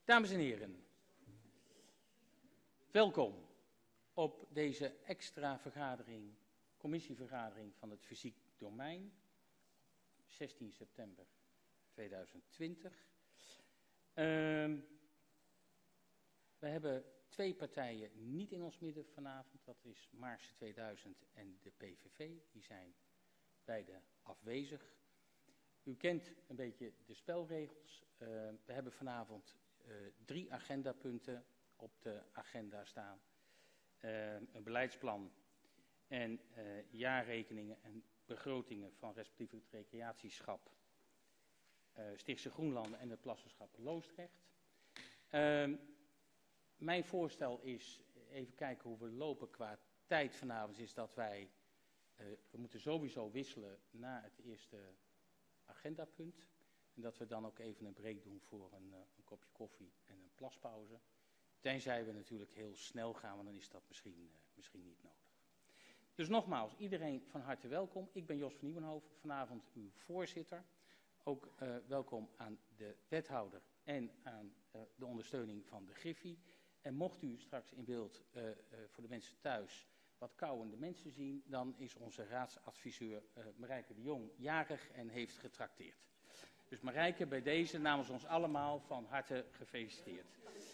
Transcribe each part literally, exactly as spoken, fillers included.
Dames en heren, welkom op deze extra vergadering, commissievergadering van het fysiek domein, zestien september tweeduizend twintig. Uh, we hebben twee partijen niet in ons midden vanavond, dat is Maarsen tweeduizend en de P V V, die zijn beide afwezig. U kent een beetje de spelregels. Uh, we hebben vanavond uh, drie agendapunten op de agenda staan. Uh, een beleidsplan en uh, jaarrekeningen en begrotingen van respectievelijk het recreatieschap, uh, Stichtse Groenlanden en het plassenschap Loosdrecht. Uh, mijn voorstel is, even kijken hoe we lopen qua tijd vanavond, is dat wij, uh, we moeten sowieso wisselen na het eerste agendapunt. En dat we dan ook even een break doen voor een, uh, een kopje koffie en een plaspauze. Tenzij we natuurlijk heel snel gaan, want dan is dat misschien, uh, misschien niet nodig. Dus nogmaals, iedereen van harte welkom. Ik ben Jos van Nieuwenhoven, vanavond uw voorzitter. Ook uh, welkom aan de wethouder en aan uh, de ondersteuning van de Griffie. En mocht u straks in beeld uh, uh, voor de mensen thuis wat kauwende mensen zien, dan is onze raadsadviseur uh, Marijke de Jong jarig en heeft getrakteerd. Dus Marijke, bij deze namens ons allemaal van harte gefeliciteerd.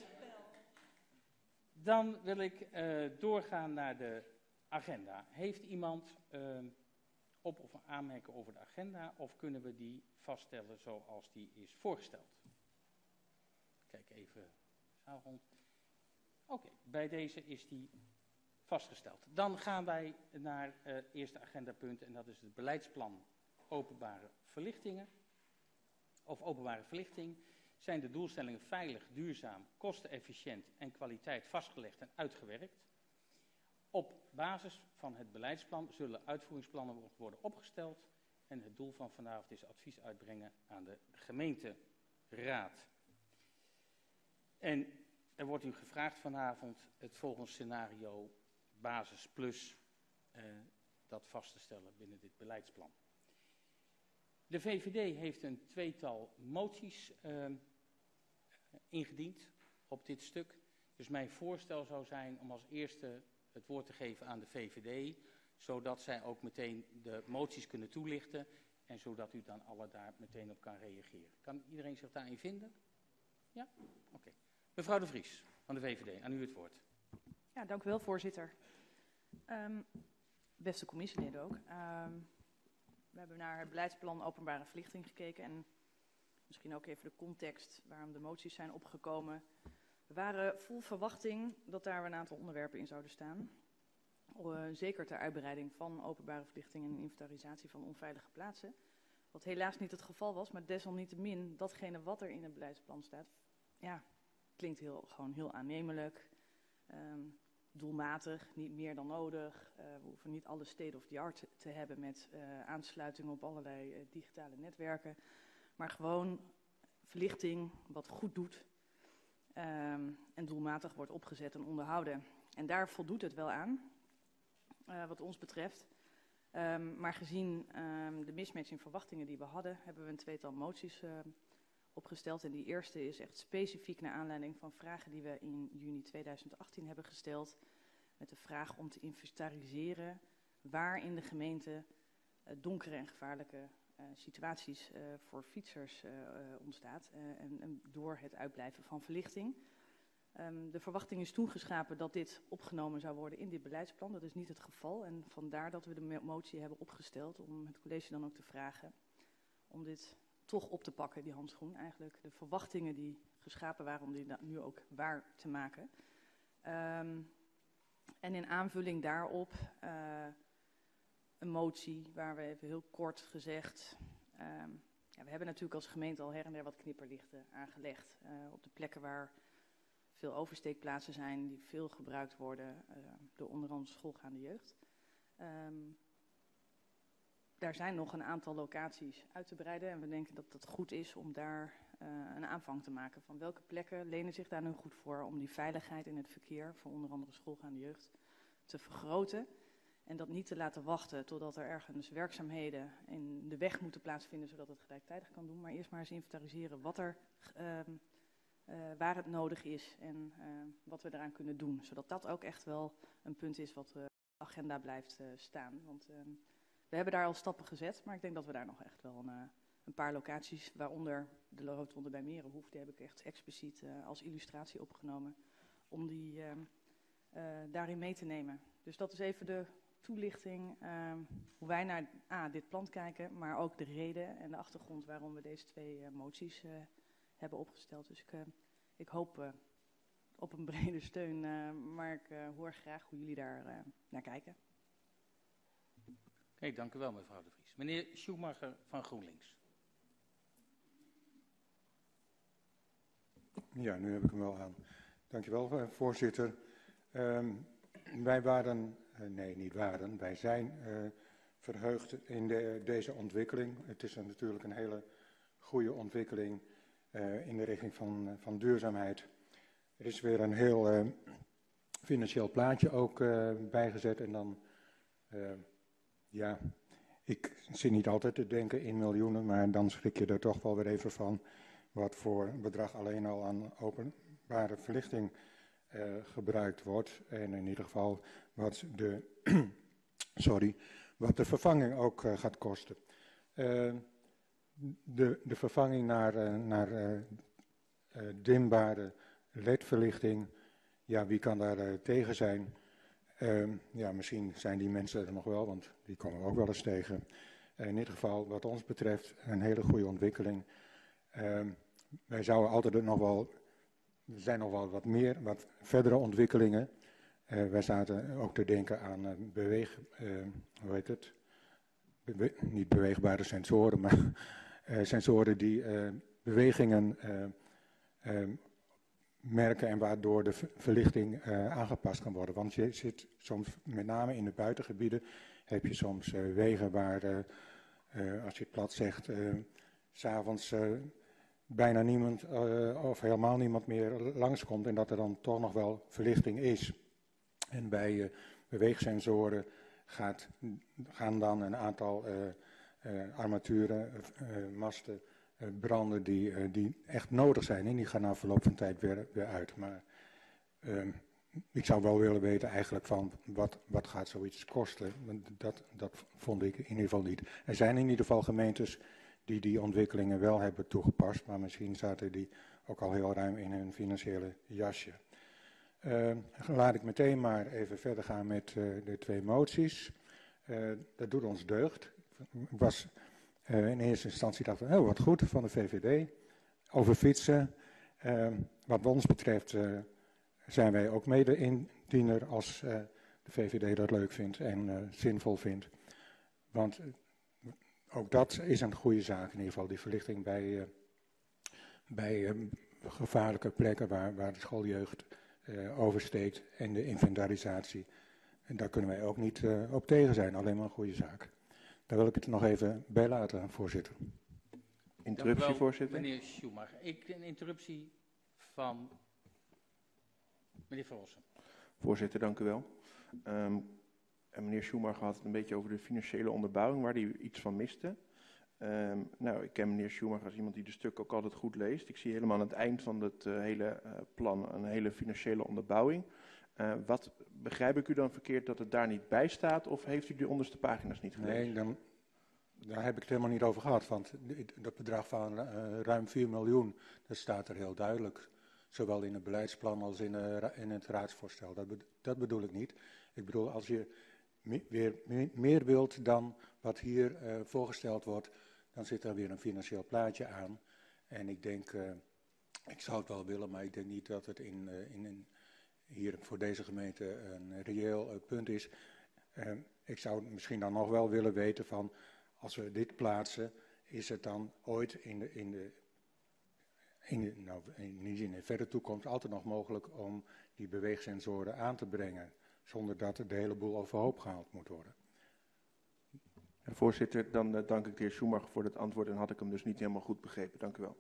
Dan wil ik uh, doorgaan naar de agenda. Heeft iemand uh, op- of aanmerken over de agenda of kunnen we die vaststellen zoals die is voorgesteld? Kijk even zaal rond. Oké, okay, bij deze is die vastgesteld. Dan gaan wij naar het uh, eerste agendapunt en dat is het beleidsplan openbare verlichtingen. Of openbare verlichting. Zijn de doelstellingen veilig, duurzaam, kostenefficiënt en kwaliteit vastgelegd en uitgewerkt? Op basis van het beleidsplan zullen uitvoeringsplannen worden opgesteld en het doel van vanavond is advies uitbrengen aan de gemeenteraad. En er wordt u gevraagd vanavond het volgende scenario basis plus uh, dat vast te stellen binnen dit beleidsplan. De V V D heeft een tweetal moties uh, ingediend op dit stuk. Dus mijn voorstel zou zijn om als eerste het woord te geven aan de V V D, zodat zij ook meteen de moties kunnen toelichten en zodat u dan alle daar meteen op kan reageren. Kan iedereen zich daarin vinden? Ja? Oké. Okay. Mevrouw de Vries van de V V D, aan u het woord. Ja, dank u wel, voorzitter. Um, beste commissieleden ook. Um, we hebben naar het beleidsplan openbare verlichting gekeken en misschien ook even de context waarom de moties zijn opgekomen. We waren vol verwachting dat daar een aantal onderwerpen in zouden staan. Uh, zeker ter uitbreiding van openbare verlichting en inventarisatie van onveilige plaatsen. Wat helaas niet het geval was, maar desalniettemin datgene wat er in het beleidsplan staat, ja, klinkt heel, gewoon heel aannemelijk. Um, doelmatig, niet meer dan nodig. Uh, we hoeven niet alle state of the art te hebben met uh, aansluiting op allerlei uh, digitale netwerken. Maar gewoon verlichting wat goed doet um, en doelmatig wordt opgezet en onderhouden. En daar voldoet het wel aan, uh, wat ons betreft. Um, maar gezien um, de mismatch in verwachtingen die we hadden, hebben we een tweetal moties uh, opgesteld. En die eerste is echt specifiek naar aanleiding van vragen die we in juni tweeduizend achttien hebben gesteld. Met de vraag om te inventariseren waar in de gemeente uh, donkere en gevaarlijke uh, situaties uh, voor fietsers uh, uh, ontstaat. Uh, en, en door het uitblijven van verlichting. Um, de verwachting is toen geschapen dat dit opgenomen zou worden in dit beleidsplan. Dat is niet het geval en vandaar dat we de motie hebben opgesteld om het college dan ook te vragen om dit toch op te pakken, die handschoen. Eigenlijk de verwachtingen die geschapen waren om die nu ook waar te maken. Um, en in aanvulling daarop uh, een motie waar we even heel kort gezegd, um, ja, we hebben natuurlijk als gemeente al her en der wat knipperlichten aangelegd uh, op de plekken waar veel oversteekplaatsen zijn die veel gebruikt worden uh, door onder andere schoolgaande jeugd. Um, Daar zijn nog een aantal locaties uit te breiden en we denken dat het goed is om daar uh, een aanvang te maken van welke plekken lenen zich daar nu goed voor om die veiligheid in het verkeer voor onder andere schoolgaande jeugd te vergroten. En dat niet te laten wachten totdat er ergens werkzaamheden in de weg moeten plaatsvinden zodat het gelijktijdig kan doen. Maar eerst maar eens inventariseren wat er uh, uh, waar het nodig is en uh, wat we eraan kunnen doen. Zodat dat ook echt wel een punt is wat uh, op de agenda blijft uh, staan. Want uh, we hebben daar al stappen gezet, maar ik denk dat we daar nog echt wel een, uh, een paar locaties, waaronder de rotonde bij Merenhoef, die heb ik echt expliciet uh, als illustratie opgenomen, om die uh, uh, daarin mee te nemen. Dus dat is even de toelichting, uh, hoe wij naar A, dit plan kijken, maar ook de reden en de achtergrond waarom we deze twee uh, moties uh, hebben opgesteld. Dus ik, uh, ik hoop uh, op een brede steun, uh, maar ik uh, hoor graag hoe jullie daar uh, naar kijken. Oké, okay, dank u wel mevrouw De Vries. Meneer Schumacher van GroenLinks. Ja, nu heb ik hem wel aan. Dank u wel, voorzitter. Um, wij waren, uh, nee niet waren, wij zijn uh, verheugd in de, deze ontwikkeling. Het is een, natuurlijk een hele goede ontwikkeling uh, in de richting van, van duurzaamheid. Er is weer een heel uh, financieel plaatje ook uh, bijgezet en dan, uh, ja, ik zit niet altijd te denken in miljoenen, maar dan schrik je er toch wel weer even van wat voor bedrag alleen al aan openbare verlichting uh, gebruikt wordt. En in ieder geval wat de, sorry, wat de vervanging ook uh, gaat kosten. Uh, de, de vervanging naar, uh, naar uh, uh, dimbare L E D-verlichting, ja, wie kan daar uh, tegen zijn? Uh, ja, misschien zijn die mensen er nog wel, want die komen we ook wel eens tegen. Uh, in ieder geval, wat ons betreft, een hele goede ontwikkeling. Uh, wij zouden altijd nog wel, er zijn nog wel wat meer, wat verdere ontwikkelingen. Uh, wij zaten ook te denken aan uh, beweeg, uh, hoe heet het? Bewe niet beweegbare sensoren, maar uh, sensoren die uh, bewegingen uh, uh, merken en waardoor de verlichting uh, aangepast kan worden. Want je zit soms, met name in de buitengebieden, heb je soms uh, wegen waar, uh, uh, als je het plat zegt, uh, 's avonds uh, bijna niemand uh, of helemaal niemand meer langskomt en dat er dan toch nog wel verlichting is. En bij uh, beweegsensoren gaat, gaan dan een aantal uh, uh, armaturen, uh, masten, uh, branden die, uh, die echt nodig zijn. En die gaan na verloop van tijd weer, weer uit. Maar uh, ik zou wel willen weten eigenlijk van wat, wat gaat zoiets kosten. Dat, dat vond ik in ieder geval niet. Er zijn in ieder geval gemeentes die die ontwikkelingen wel hebben toegepast, maar misschien zaten die ook al heel ruim in hun financiële jasje. Uh, laat ik meteen maar even verder gaan met uh, de twee moties. Uh, dat doet ons deugd. Ik was uh, in eerste instantie dacht ik, oh wat goed, van de V V D. Over fietsen. Uh, wat ons betreft uh, zijn wij ook mede indiener als uh, de V V D dat leuk vindt en uh, zinvol vindt. Want uh, ook dat is een goede zaak, in ieder geval die verlichting bij, uh, bij uh, gevaarlijke plekken waar, waar de schooljeugd uh, oversteekt en de inventarisatie. En daar kunnen wij ook niet uh, op tegen zijn, alleen maar een goede zaak. Daar wil ik het nog even bij laten, voorzitter. Interruptie, wel, voorzitter. Meneer Schumacher, ik een interruptie van meneer Verrossen. Voorzitter, dank u wel. Um, en meneer Schumacher had het een beetje over de financiële onderbouwing, waar hij iets van miste. Um, nou, ik ken meneer Schumacher als iemand die de stukken ook altijd goed leest. Ik zie helemaal aan het eind van het uh, hele uh, plan een hele financiële onderbouwing. Uh, wat begrijp ik u dan verkeerd dat het daar niet bij staat, of heeft u de onderste pagina's niet gelezen? Nee, dan, daar heb ik het helemaal niet over gehad, want dat bedrag van uh, ruim vier miljoen, dat staat er heel duidelijk. Zowel in het beleidsplan als in, uh, in het raadsvoorstel. Dat, be dat bedoel ik niet. Ik bedoel, als je me weer me meer wilt dan wat hier uh, voorgesteld wordt, dan zit er weer een financieel plaatje aan. En ik denk, uh, ik zou het wel willen, maar ik denk niet dat het in, uh, in, in hier voor deze gemeente een reëel uh, punt is. Uh, ik zou misschien dan nog wel willen weten van, als we dit plaatsen, is het dan ooit in de, in de, in de, nou, in, niet in de verre toekomst altijd nog mogelijk om die beweegsensoren aan te brengen, zonder dat de hele boel overhoop gehaald moet worden. En voorzitter, dan uh, dank ik de heer Schumacher voor het antwoord en had ik hem dus niet helemaal goed begrepen. Dank u wel.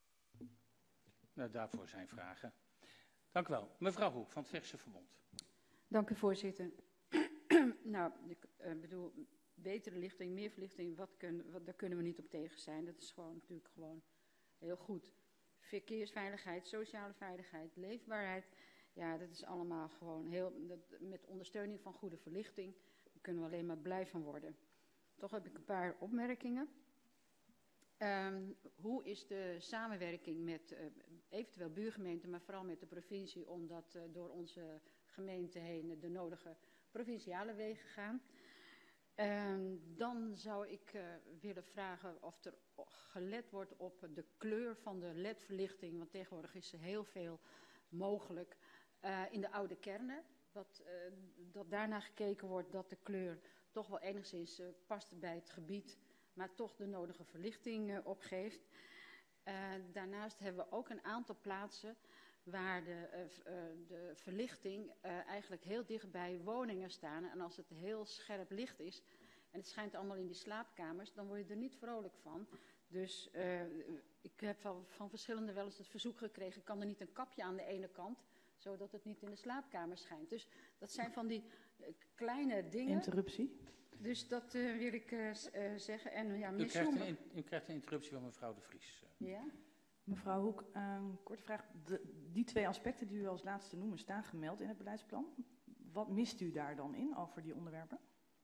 Nou, daarvoor zijn vragen. Dank u wel. Mevrouw Hoek van het Vechtse Verbond. Dank u, voorzitter. Nou, ik uh, bedoel, betere lichting, meer verlichting, wat kun, wat, daar kunnen we niet op tegen zijn. Dat is gewoon natuurlijk gewoon heel goed. verkeersveiligheid, sociale veiligheid, leefbaarheid. Ja, dat is allemaal gewoon heel, dat, met ondersteuning van goede verlichting, daar kunnen we alleen maar blij van worden. Toch heb ik een paar opmerkingen. Um, hoe is de samenwerking met uh, eventueel buurgemeenten, maar vooral met de provincie, omdat uh, door onze gemeente heen de nodige provinciale wegen gaan? Um, dan zou ik uh, willen vragen of er gelet wordt op de kleur van de L E D-verlichting, want tegenwoordig is er heel veel mogelijk uh, in de oude kernen. Wat, uh, dat daarna gekeken wordt dat de kleur toch wel enigszins uh, past bij het gebied, maar toch de nodige verlichting uh, opgeeft. Uh, daarnaast hebben we ook een aantal plaatsen waar de, uh, uh, de verlichting uh, eigenlijk heel dicht bij woningen staan. En als het heel scherp licht is, en het schijnt allemaal in die slaapkamers, dan word je er niet vrolijk van. Dus uh, ik heb van, van verschillende wel eens het verzoek gekregen, kan er niet een kapje aan de ene kant, zodat het niet in de slaapkamer schijnt. Dus dat zijn van die uh, kleine dingen. Interruptie. Dus dat uh, wil ik uh, uh, zeggen. En, ja, u, krijgt een, u krijgt een interruptie van mevrouw de Vries. Ja? Mevrouw Hoek, een uh, korte vraag. De, die twee aspecten die u als laatste noemen staan gemeld in het beleidsplan. Wat mist u daar dan in over die onderwerpen?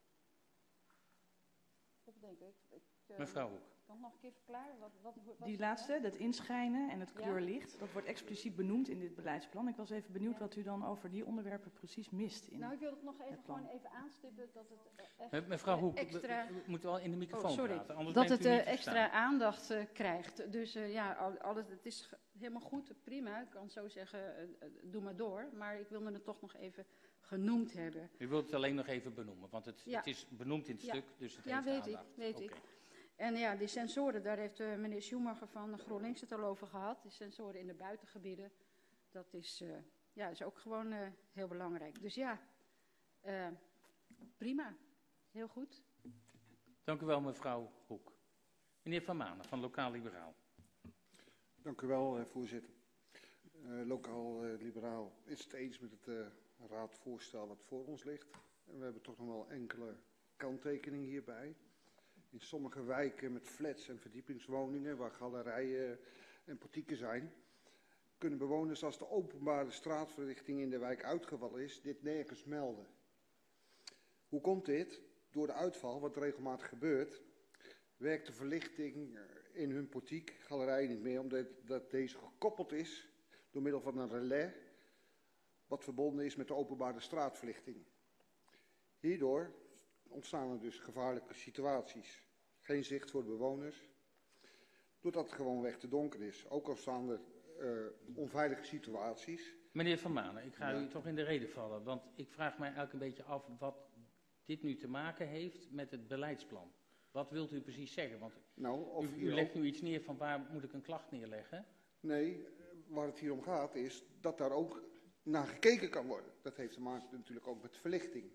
Dat denk ik. ik uh, mevrouw Hoek. Kan ik nog een keer verklaren? Wat, wat, wat die laatste, dat inschijnen en het ja? kleurlicht, dat wordt expliciet benoemd in dit beleidsplan. Ik was even benieuwd ja. wat u dan over die onderwerpen precies mist in Nou, ik wil het nog even, gewoon even aanstippen dat het uh, echt mevrouw Hoek, extra... we, we moeten wel in de microfoon oh, sorry. praten, anders dat bent het u uh, niet extra aandacht uh, krijgt. Dus uh, ja, alles, het is helemaal goed, prima. Ik kan zo zeggen, uh, uh, doe maar door. Maar ik wilde het toch nog even genoemd hebben. U wilt het alleen nog even benoemen, want het, ja. het is benoemd in het ja. stuk, dus het ja, heeft weet aandacht. ik, weet okay. ik. En ja, die sensoren, daar heeft uh, meneer Schumacher van GroenLinks het al over gehad. Die sensoren in de buitengebieden, dat is, uh, ja, is ook gewoon uh, heel belangrijk. Dus ja, uh, prima. Heel goed. Dank u wel, mevrouw Hoek. Meneer Van Manen van Lokaal Liberaal. Dank u wel, uh, voorzitter. Uh, Lokaal uh, Liberaal is het eens met het uh, raadvoorstel wat voor ons ligt. En we hebben toch nog wel enkele kanttekeningen hierbij. In sommige wijken met flats en verdiepingswoningen, waar galerijen en portieken zijn, kunnen bewoners als de openbare straatverlichting in de wijk uitgevallen is, dit nergens melden. Hoe komt dit? Door de uitval, wat regelmatig gebeurt, werkt de verlichting in hun portiek, galerij niet meer, omdat dat deze gekoppeld is door middel van een relais, wat verbonden is met de openbare straatverlichting. Hierdoor ontstaan er dus gevaarlijke situaties. Geen zicht voor de bewoners, doordat het gewoonweg te donker is. Ook al staan er uh, onveilige situaties. Meneer Van Manen, ik ga ja. u toch in de rede vallen, want ik vraag mij eigenlijk een beetje af wat dit nu te maken heeft met het beleidsplan. Wat wilt u precies zeggen? Want nou, of u, u legt nu iets neer van waar moet ik een klacht neerleggen? Nee, waar het hier om gaat is dat daar ook naar gekeken kan worden. Dat heeft te maken natuurlijk ook met verlichting.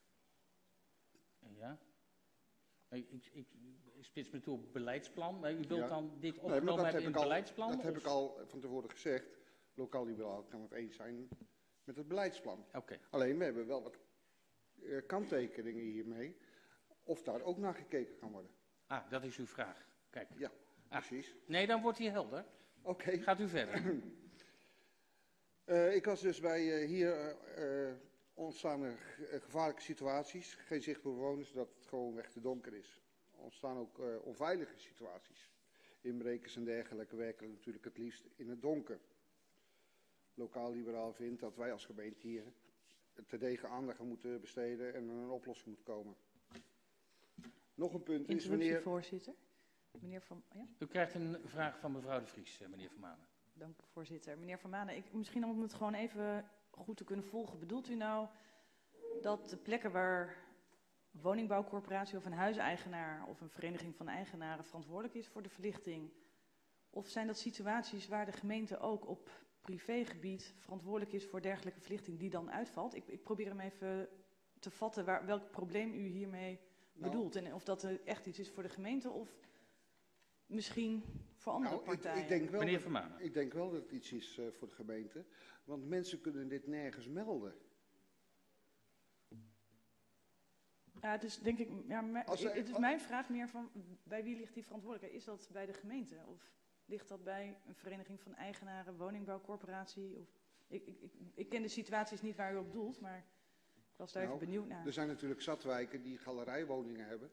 Ja. Ik, ik, ik spits me toe op beleidsplan, maar u wilt ja. dan dit nee, opgenomen hebben in het al, beleidsplan? Dat of? heb ik al van tevoren gezegd. Lokaal Liberaal kan het eens zijn met het beleidsplan. Okay. Alleen, we hebben wel wat uh, kanttekeningen hiermee. Of daar ook naar gekeken kan worden. Ah, dat is uw vraag. Kijk. Ja, ah. precies. Nee, dan wordt hij helder. Oké. Okay. Gaat u verder. uh, ik was dus bij uh, hier uh, ontstaan er gevaarlijke situaties. Geen zicht voor bewoners, dat het gewoon weg te donker is. Er ontstaan ook uh, onveilige situaties. Inbrekers en dergelijke werken natuurlijk het liefst in het donker. Lokaal Liberaal vindt dat wij als gemeente hier terdege aandacht aan moeten besteden en een oplossing moet komen. Nog een punt is wanneer... voorzitter. Meneer Van... Ja? U krijgt een vraag van mevrouw de Vries, meneer Van Manen. Dank u, voorzitter. Meneer Van Manen, ik, misschien om het gewoon even goed te kunnen volgen. Bedoelt u nou dat de plekken waar een woningbouwcorporatie of een huiseigenaar of een vereniging van eigenaren verantwoordelijk is voor de verlichting? Of zijn dat situaties waar de gemeente ook op privégebied verantwoordelijk is voor dergelijke verlichting die dan uitvalt? Ik, ik probeer hem even te vatten waar, welk probleem u hiermee nou, bedoelt. En of dat echt iets is voor de gemeente of misschien voor andere nou, partijen. Ik, ik, denk wel Meneer dat, Van Manen. ik denk wel dat het iets is uh, voor de gemeente. Want mensen kunnen dit nergens melden. Ja, het is denk ik, ja, me, er, het is mijn vraag meer van, bij wie ligt die verantwoordelijkheid? Is dat bij de gemeente? Of? ligt dat bij een vereniging van eigenaren, woningbouwcorporatie? Of, ik, ik, ik, ik ken de situaties niet waar u op doelt, maar ik was daar Nou, even benieuwd naar. Er zijn natuurlijk zatwijken die galerijwoningen hebben.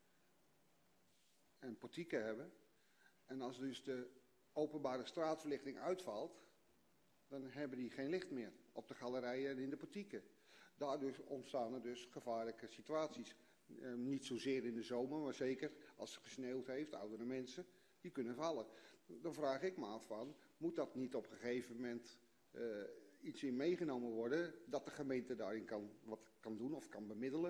En portieken hebben. En als dus de openbare straatverlichting uitvalt, dan hebben die geen licht meer op de galerijen en in de portieken. Daardoor ontstaan er dus gevaarlijke situaties. Eh, niet zozeer in de zomer, maar zeker als het gesneeuwd heeft, oudere mensen, die kunnen vallen. Dan vraag ik me af van, moet dat niet op een gegeven moment uh, iets in meegenomen worden, dat de gemeente daarin kan, wat kan doen of kan bemiddelen?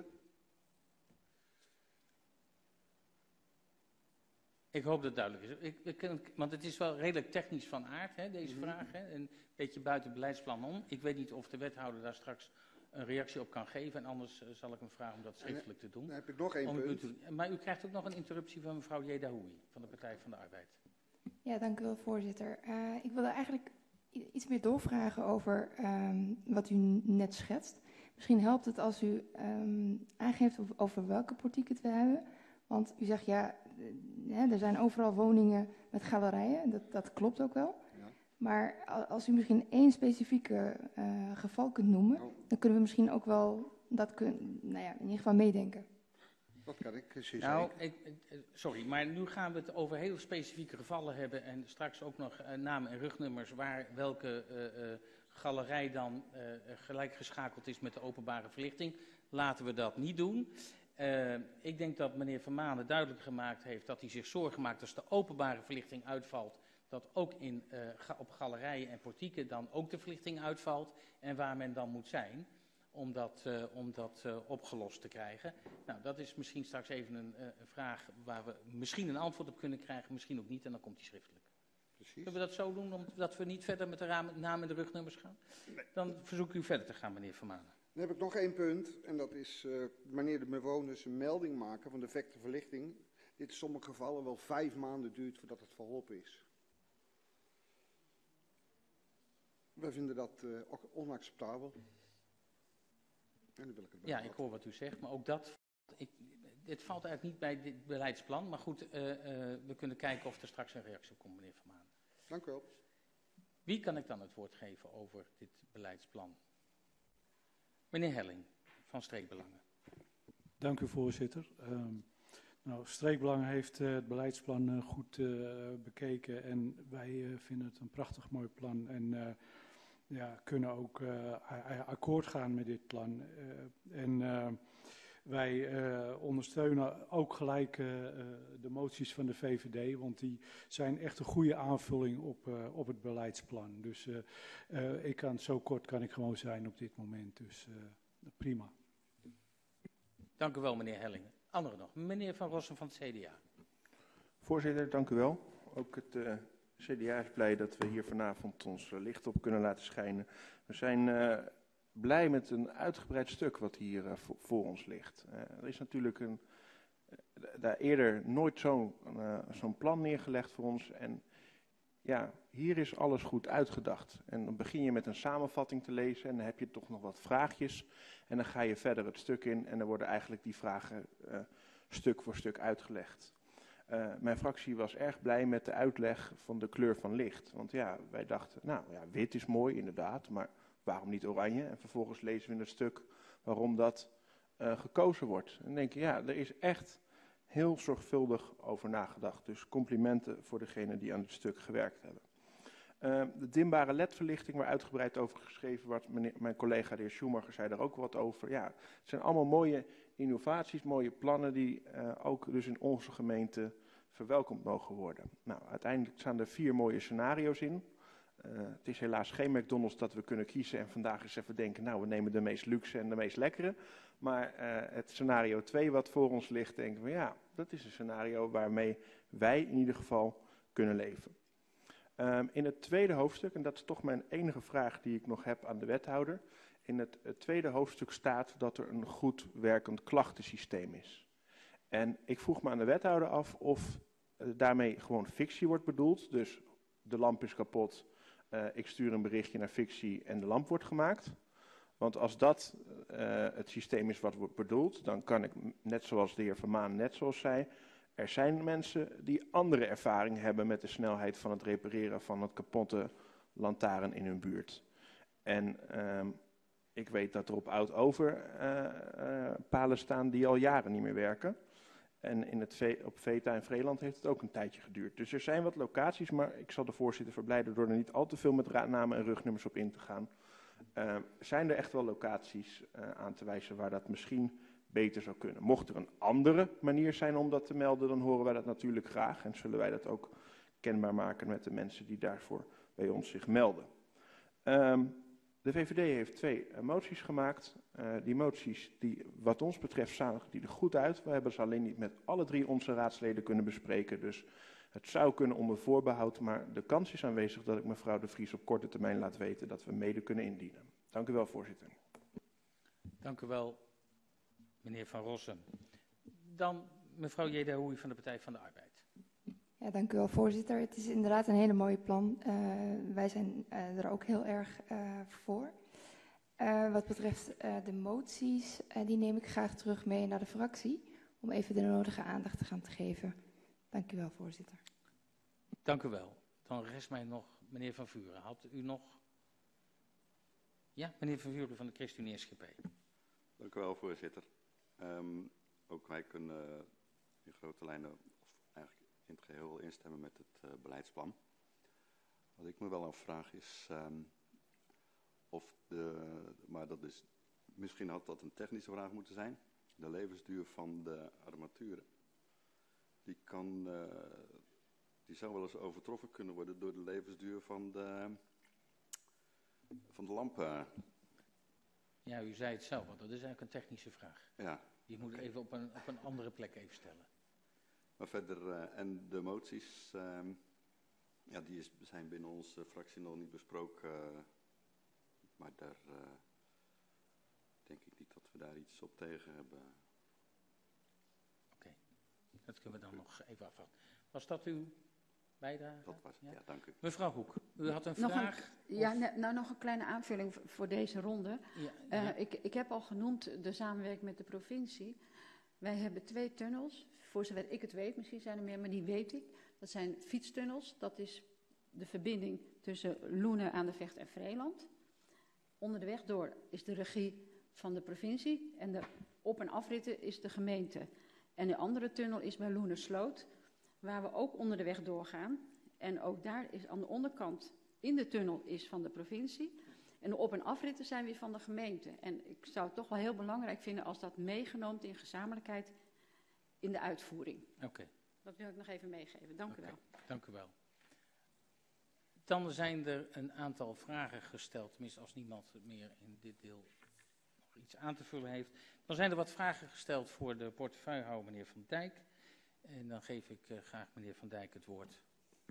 Ik hoop dat het duidelijk is. Ik, ik, ik, want het is wel redelijk technisch van aard, hè, deze Mm-hmm. vraag. Hè, een beetje buiten het beleidsplan om. Ik weet niet of de wethouder daar straks een reactie op kan geven. En anders uh, zal ik hem vragen om dat schriftelijk te doen. Dan heb ik nog één Om u punt. te doen. Maar u krijgt ook nog een interruptie van mevrouw Jedahoui van de Partij van de Arbeid. Ja, dank u wel, voorzitter. Uh, ik wilde eigenlijk i- iets meer doorvragen over um, wat u net schetst. Misschien helpt het als u um, aangeeft over, over welke portiek het we hebben. Want u zegt, ja, uh, er zijn overal woningen met galerijen. Dat, dat klopt ook wel. Ja. Maar als u misschien één specifieke uh, geval kunt noemen, Oh. dan kunnen we misschien ook wel dat kun, nou ja, in ieder geval meedenken. Dat kan ik zeer Nou, zeker. ik, ik- sorry, maar nu gaan we het over heel specifieke gevallen hebben en straks ook nog uh, namen en rugnummers waar welke uh, uh, galerij dan uh, gelijk geschakeld is met de openbare verlichting. Laten we dat niet doen. Uh, ik denk dat meneer Van Manen duidelijk gemaakt heeft dat hij zich zorgen maakt als de openbare verlichting uitvalt, dat ook in, uh, ga, op galerijen en portieken dan ook de verlichting uitvalt en waar men dan moet zijn. Om dat, uh, om dat uh, opgelost te krijgen. Nou, dat is misschien straks even een, uh, een vraag waar we misschien een antwoord op kunnen krijgen, misschien ook niet, en dan komt die schriftelijk. Precies. Zullen we dat zo doen, omdat we niet verder met de ramen, namen en de rugnummers gaan? Nee. Dan verzoek ik u verder te gaan, meneer Van Manen. Dan heb ik nog één punt, en dat is uh, wanneer de bewoners een melding maken van defecte verlichting, dit in sommige gevallen wel vijf maanden duurt voordat het verholpen is. Wij vinden dat uh, ook onacceptabel. En dan wil ik het bij Ja, laten. ik hoor wat u zegt, maar ook dat, ik, dit valt eigenlijk niet bij dit beleidsplan, maar goed, uh, uh, we kunnen kijken of er straks een reactie op komt, meneer Van Manen. Dank u wel. Wie kan ik dan het woord geven over dit beleidsplan? Meneer Helling, van Streekbelangen. Dank u, voorzitter. Um, nou, Streekbelangen heeft uh, het beleidsplan uh, goed uh, bekeken en wij uh, vinden het een prachtig mooi plan en uh, ja, kunnen ook uh, akkoord gaan met dit plan. Uh, en uh, wij uh, ondersteunen ook gelijk uh, de moties van de V V D, want die zijn echt een goede aanvulling op, uh, op het beleidsplan. Dus uh, uh, ik kan, zo kort kan ik gewoon zijn op dit moment, dus uh, prima. Dank u wel, meneer Helling. Anderen nog. Meneer Van Rossum van het C D A. Voorzitter, dank u wel. Ook het uh, C D A is blij dat we hier vanavond ons uh, licht op kunnen laten schijnen. We zijn uh, blij met een uitgebreid stuk wat hier uh, voor, voor ons ligt. Uh, er is natuurlijk een, uh, daar eerder nooit zo'n uh, zo'n plan neergelegd voor ons. En ja, hier is alles goed uitgedacht. En dan begin je met een samenvatting te lezen en dan heb je toch nog wat vraagjes. En dan ga je verder het stuk in en dan worden eigenlijk die vragen uh, stuk voor stuk uitgelegd. Uh, mijn fractie was erg blij met de uitleg van de kleur van licht. Want ja, wij dachten, nou ja, wit is mooi inderdaad, maar waarom niet oranje? En vervolgens lezen we in het stuk waarom dat uh, gekozen wordt. En dan denk je, ja, er is echt heel zorgvuldig over nagedacht. Dus complimenten voor degenen die aan het stuk gewerkt hebben. Uh, de dimbare L E D-verlichting, waar uitgebreid over geschreven wordt, meneer, mijn collega de heer Schumacher zei daar ook wat over. Ja, het zijn allemaal mooie innovaties, mooie plannen die uh, ook dus in onze gemeente verwelkomd mogen worden. Nou, uiteindelijk staan er vier mooie scenario's in. Uh, het is helaas geen McDonald's dat we kunnen kiezen en vandaag eens even denken, nou, we nemen de meest luxe en de meest lekkere. Maar uh, het scenario twee wat voor ons ligt, denken we, ja, dat is een scenario waarmee wij in ieder geval kunnen leven. Um, in het tweede hoofdstuk, en dat is toch mijn enige vraag die ik nog heb aan de wethouder. In het, het tweede hoofdstuk staat dat er een goed werkend klachtensysteem is. En ik vroeg me aan de wethouder af of uh, daarmee gewoon fictie wordt bedoeld. Dus de lamp is kapot, uh, ik stuur een berichtje naar fictie en de lamp wordt gemaakt. Want als dat uh, het systeem is wat wordt bedoeld, dan kan ik, net zoals de heer Van Maan net zoals zei, er zijn mensen die andere ervaring hebben met de snelheid van het repareren van het kapotte lantaarn in hun buurt. En uh, ik weet dat er op Oud-Over uh, uh, palen staan die al jaren niet meer werken. En in het ve- op Veta en Vreeland heeft het ook een tijdje geduurd. Dus er zijn wat locaties, maar ik zal de voorzitter verblijden door er niet al te veel met ra- namen en rugnummers op in te gaan. Uh, zijn er echt wel locaties uh, aan te wijzen waar dat misschien beter zou kunnen. Mocht er een andere manier zijn om dat te melden, dan horen wij dat natuurlijk graag. En zullen wij dat ook kenbaar maken met de mensen die daarvoor bij ons zich melden. Um, de V V D heeft twee uh, moties gemaakt. Uh, die moties, die, wat ons betreft, zagen die er goed uit. We hebben ze alleen niet met alle drie onze raadsleden kunnen bespreken. Dus het zou kunnen onder voorbehoud, maar de kans is aanwezig dat ik mevrouw De Vries op korte termijn laat weten dat we mede kunnen indienen. Dank u wel, voorzitter. Dank u wel, meneer Van Rossum. Dan mevrouw Jedahoui van de Partij van de Arbeid. Ja, dank u wel, voorzitter. Het is inderdaad een hele mooie plan. Uh, wij zijn uh, er ook heel erg uh, voor. Uh, wat betreft uh, de moties, uh, die neem ik graag terug mee naar de fractie, om even de nodige aandacht te gaan te geven. Dank u wel, voorzitter. Dank u wel. Dan rest mij nog meneer Van Vuren. Had u nog... Ja, meneer Van Vuren van de ChristenUnie S G P. Dank u wel, voorzitter. Um, ook wij kunnen in grote lijnen, of eigenlijk in het geheel, instemmen met het uh, beleidsplan. Wat ik me wel afvraag is, um, of de, maar dat is, misschien had dat een technische vraag moeten zijn, de levensduur van de armaturen. Die, kan, uh, die zou wel eens overtroffen kunnen worden door de levensduur van de, van de lampen. Ja, u zei het zelf, want dat is eigenlijk een technische vraag. Ja. Die moet ik even op een, op een andere plek even stellen. Maar verder, uh, en de moties, uh, ja, die is, zijn binnen onze fractie nog niet besproken. Uh, maar daar uh, denk ik niet dat we daar iets op tegen hebben. Oké, okay. Dat kunnen we dan nog even afwachten. Was dat uw bijdrage? Dat was het, ja, ja dank u. Mevrouw Hoek, u had een nog vraag? Een, ja, ne, nou nog een kleine aanvulling voor, voor deze ronde. Ja, ja. Uh, ik, ik heb al genoemd de samenwerking met de provincie. Wij hebben twee tunnels, voor zover ik het weet, misschien zijn er meer, maar die weet ik. Dat zijn fietstunnels, dat is de verbinding tussen Loenen aan de Vecht en Vreeland. Onder de weg door is de regie van de provincie en de op- en afritten is de gemeente. En de andere tunnel is bij Loenersloot, waar we ook onder de weg doorgaan. En ook daar is aan de onderkant in de tunnel is van de provincie. En de op- en afritten zijn weer van de gemeente. En ik zou het toch wel heel belangrijk vinden als dat meegenomen in gezamenlijkheid in de uitvoering. Oké. Okay. Dat wil ik nog even meegeven. Dank okay. u wel. Dank u wel. Dan zijn er een aantal vragen gesteld, tenminste als niemand meer in dit deel nog iets aan te vullen heeft. Dan zijn er wat vragen gesteld voor de portefeuillehouder, meneer Van Dijk. En dan geef ik uh, graag meneer Van Dijk het woord.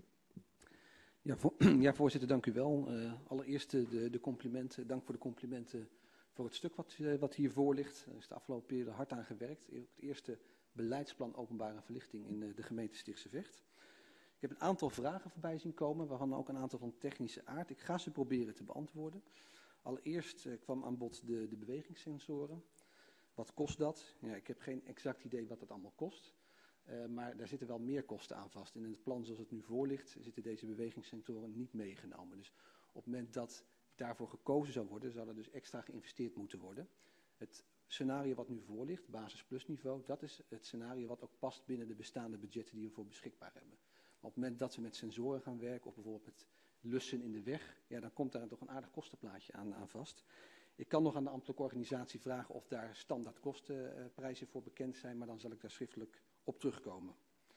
Ja, voor, ja voorzitter, dank u wel. Uh, allereerst de, de complimenten, dank voor de complimenten voor het stuk wat, uh, wat hiervoor ligt. Er is de afgelopen periode hard aan gewerkt. Het eerste beleidsplan openbare verlichting in uh, de gemeente Stichtse Vecht. Ik heb een aantal vragen voorbij zien komen, waarvan ook een aantal van technische aard. Ik ga ze proberen te beantwoorden. Allereerst uh, kwam aan bod de, de bewegingssensoren. Wat kost dat? Ja, ik heb geen exact idee wat dat allemaal kost. Uh, maar daar zitten wel meer kosten aan vast. En in het plan zoals het nu voor ligt, zitten deze bewegingssensoren niet meegenomen. Dus op het moment dat daarvoor gekozen zou worden, zou er dus extra geïnvesteerd moeten worden. Het scenario wat nu voor ligt, basis plus niveau, dat is het scenario wat ook past binnen de bestaande budgetten die we voor beschikbaar hebben. Maar op het moment dat we met sensoren gaan werken, of bijvoorbeeld met lussen in de weg, ja, dan komt daar toch een aardig kostenplaatje aan, aan vast. Ik kan nog aan de ambtelijke organisatie vragen of daar standaard kostenprijzen voor bekend zijn, maar dan zal ik daar schriftelijk op terugkomen.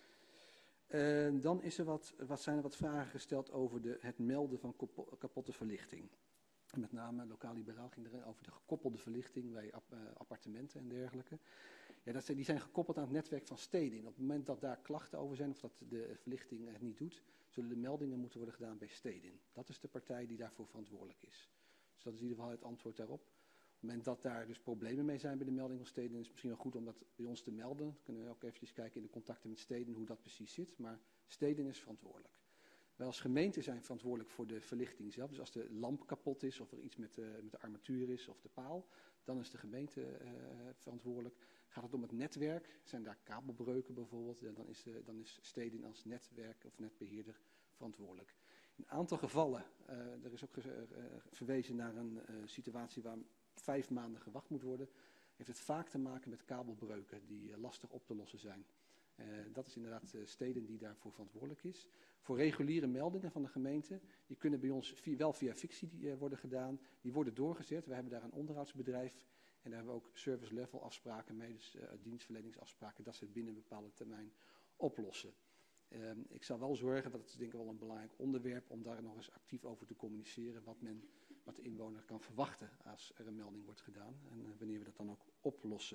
Uh, dan is er wat, wat zijn er wat vragen gesteld over de, het melden van kapotte verlichting. Met name lokaal-liberaal ging er over de gekoppelde verlichting bij ap, uh, appartementen en dergelijke. Ja, dat, die zijn gekoppeld aan het netwerk van steden. Op het moment dat daar klachten over zijn of dat de verlichting het niet doet, zullen de meldingen moeten worden gedaan bij steden. Dat is de partij die daarvoor verantwoordelijk is. Dus dat is in ieder geval het antwoord daarop. Op het moment dat daar dus problemen mee zijn bij de melding van steden, is het misschien wel goed om dat bij ons te melden. Dan kunnen we ook eventjes kijken in de contacten met steden hoe dat precies zit. Maar steden is verantwoordelijk. Wij als gemeente zijn verantwoordelijk voor de verlichting zelf. Dus als de lamp kapot is of er iets met, uh, met de armatuur is of de paal, dan is de gemeente uh, verantwoordelijk. Gaat het om het netwerk, zijn daar kabelbreuken bijvoorbeeld, uh, dan, is, uh, dan is Stedin als netwerk of netbeheerder verantwoordelijk. In een aantal gevallen, uh, er is ook uh, verwezen naar een uh, situatie waar vijf maanden gewacht moet worden, heeft het vaak te maken met kabelbreuken die uh, lastig op te lossen zijn. Uh, dat is inderdaad uh, Stedin die daarvoor verantwoordelijk is. Voor reguliere meldingen van de gemeente, die kunnen bij ons via, wel via fictie die, uh, worden gedaan. Die worden doorgezet. We hebben daar een onderhoudsbedrijf en daar hebben we ook service level afspraken mee, dus uh, dienstverleningsafspraken, dat ze het binnen een bepaalde termijn oplossen. Uh, ik zal wel zorgen, dat is denk ik wel een belangrijk onderwerp, om daar nog eens actief over te communiceren wat, men, wat de inwoner kan verwachten als er een melding wordt gedaan en uh, wanneer we dat dan ook oplossen.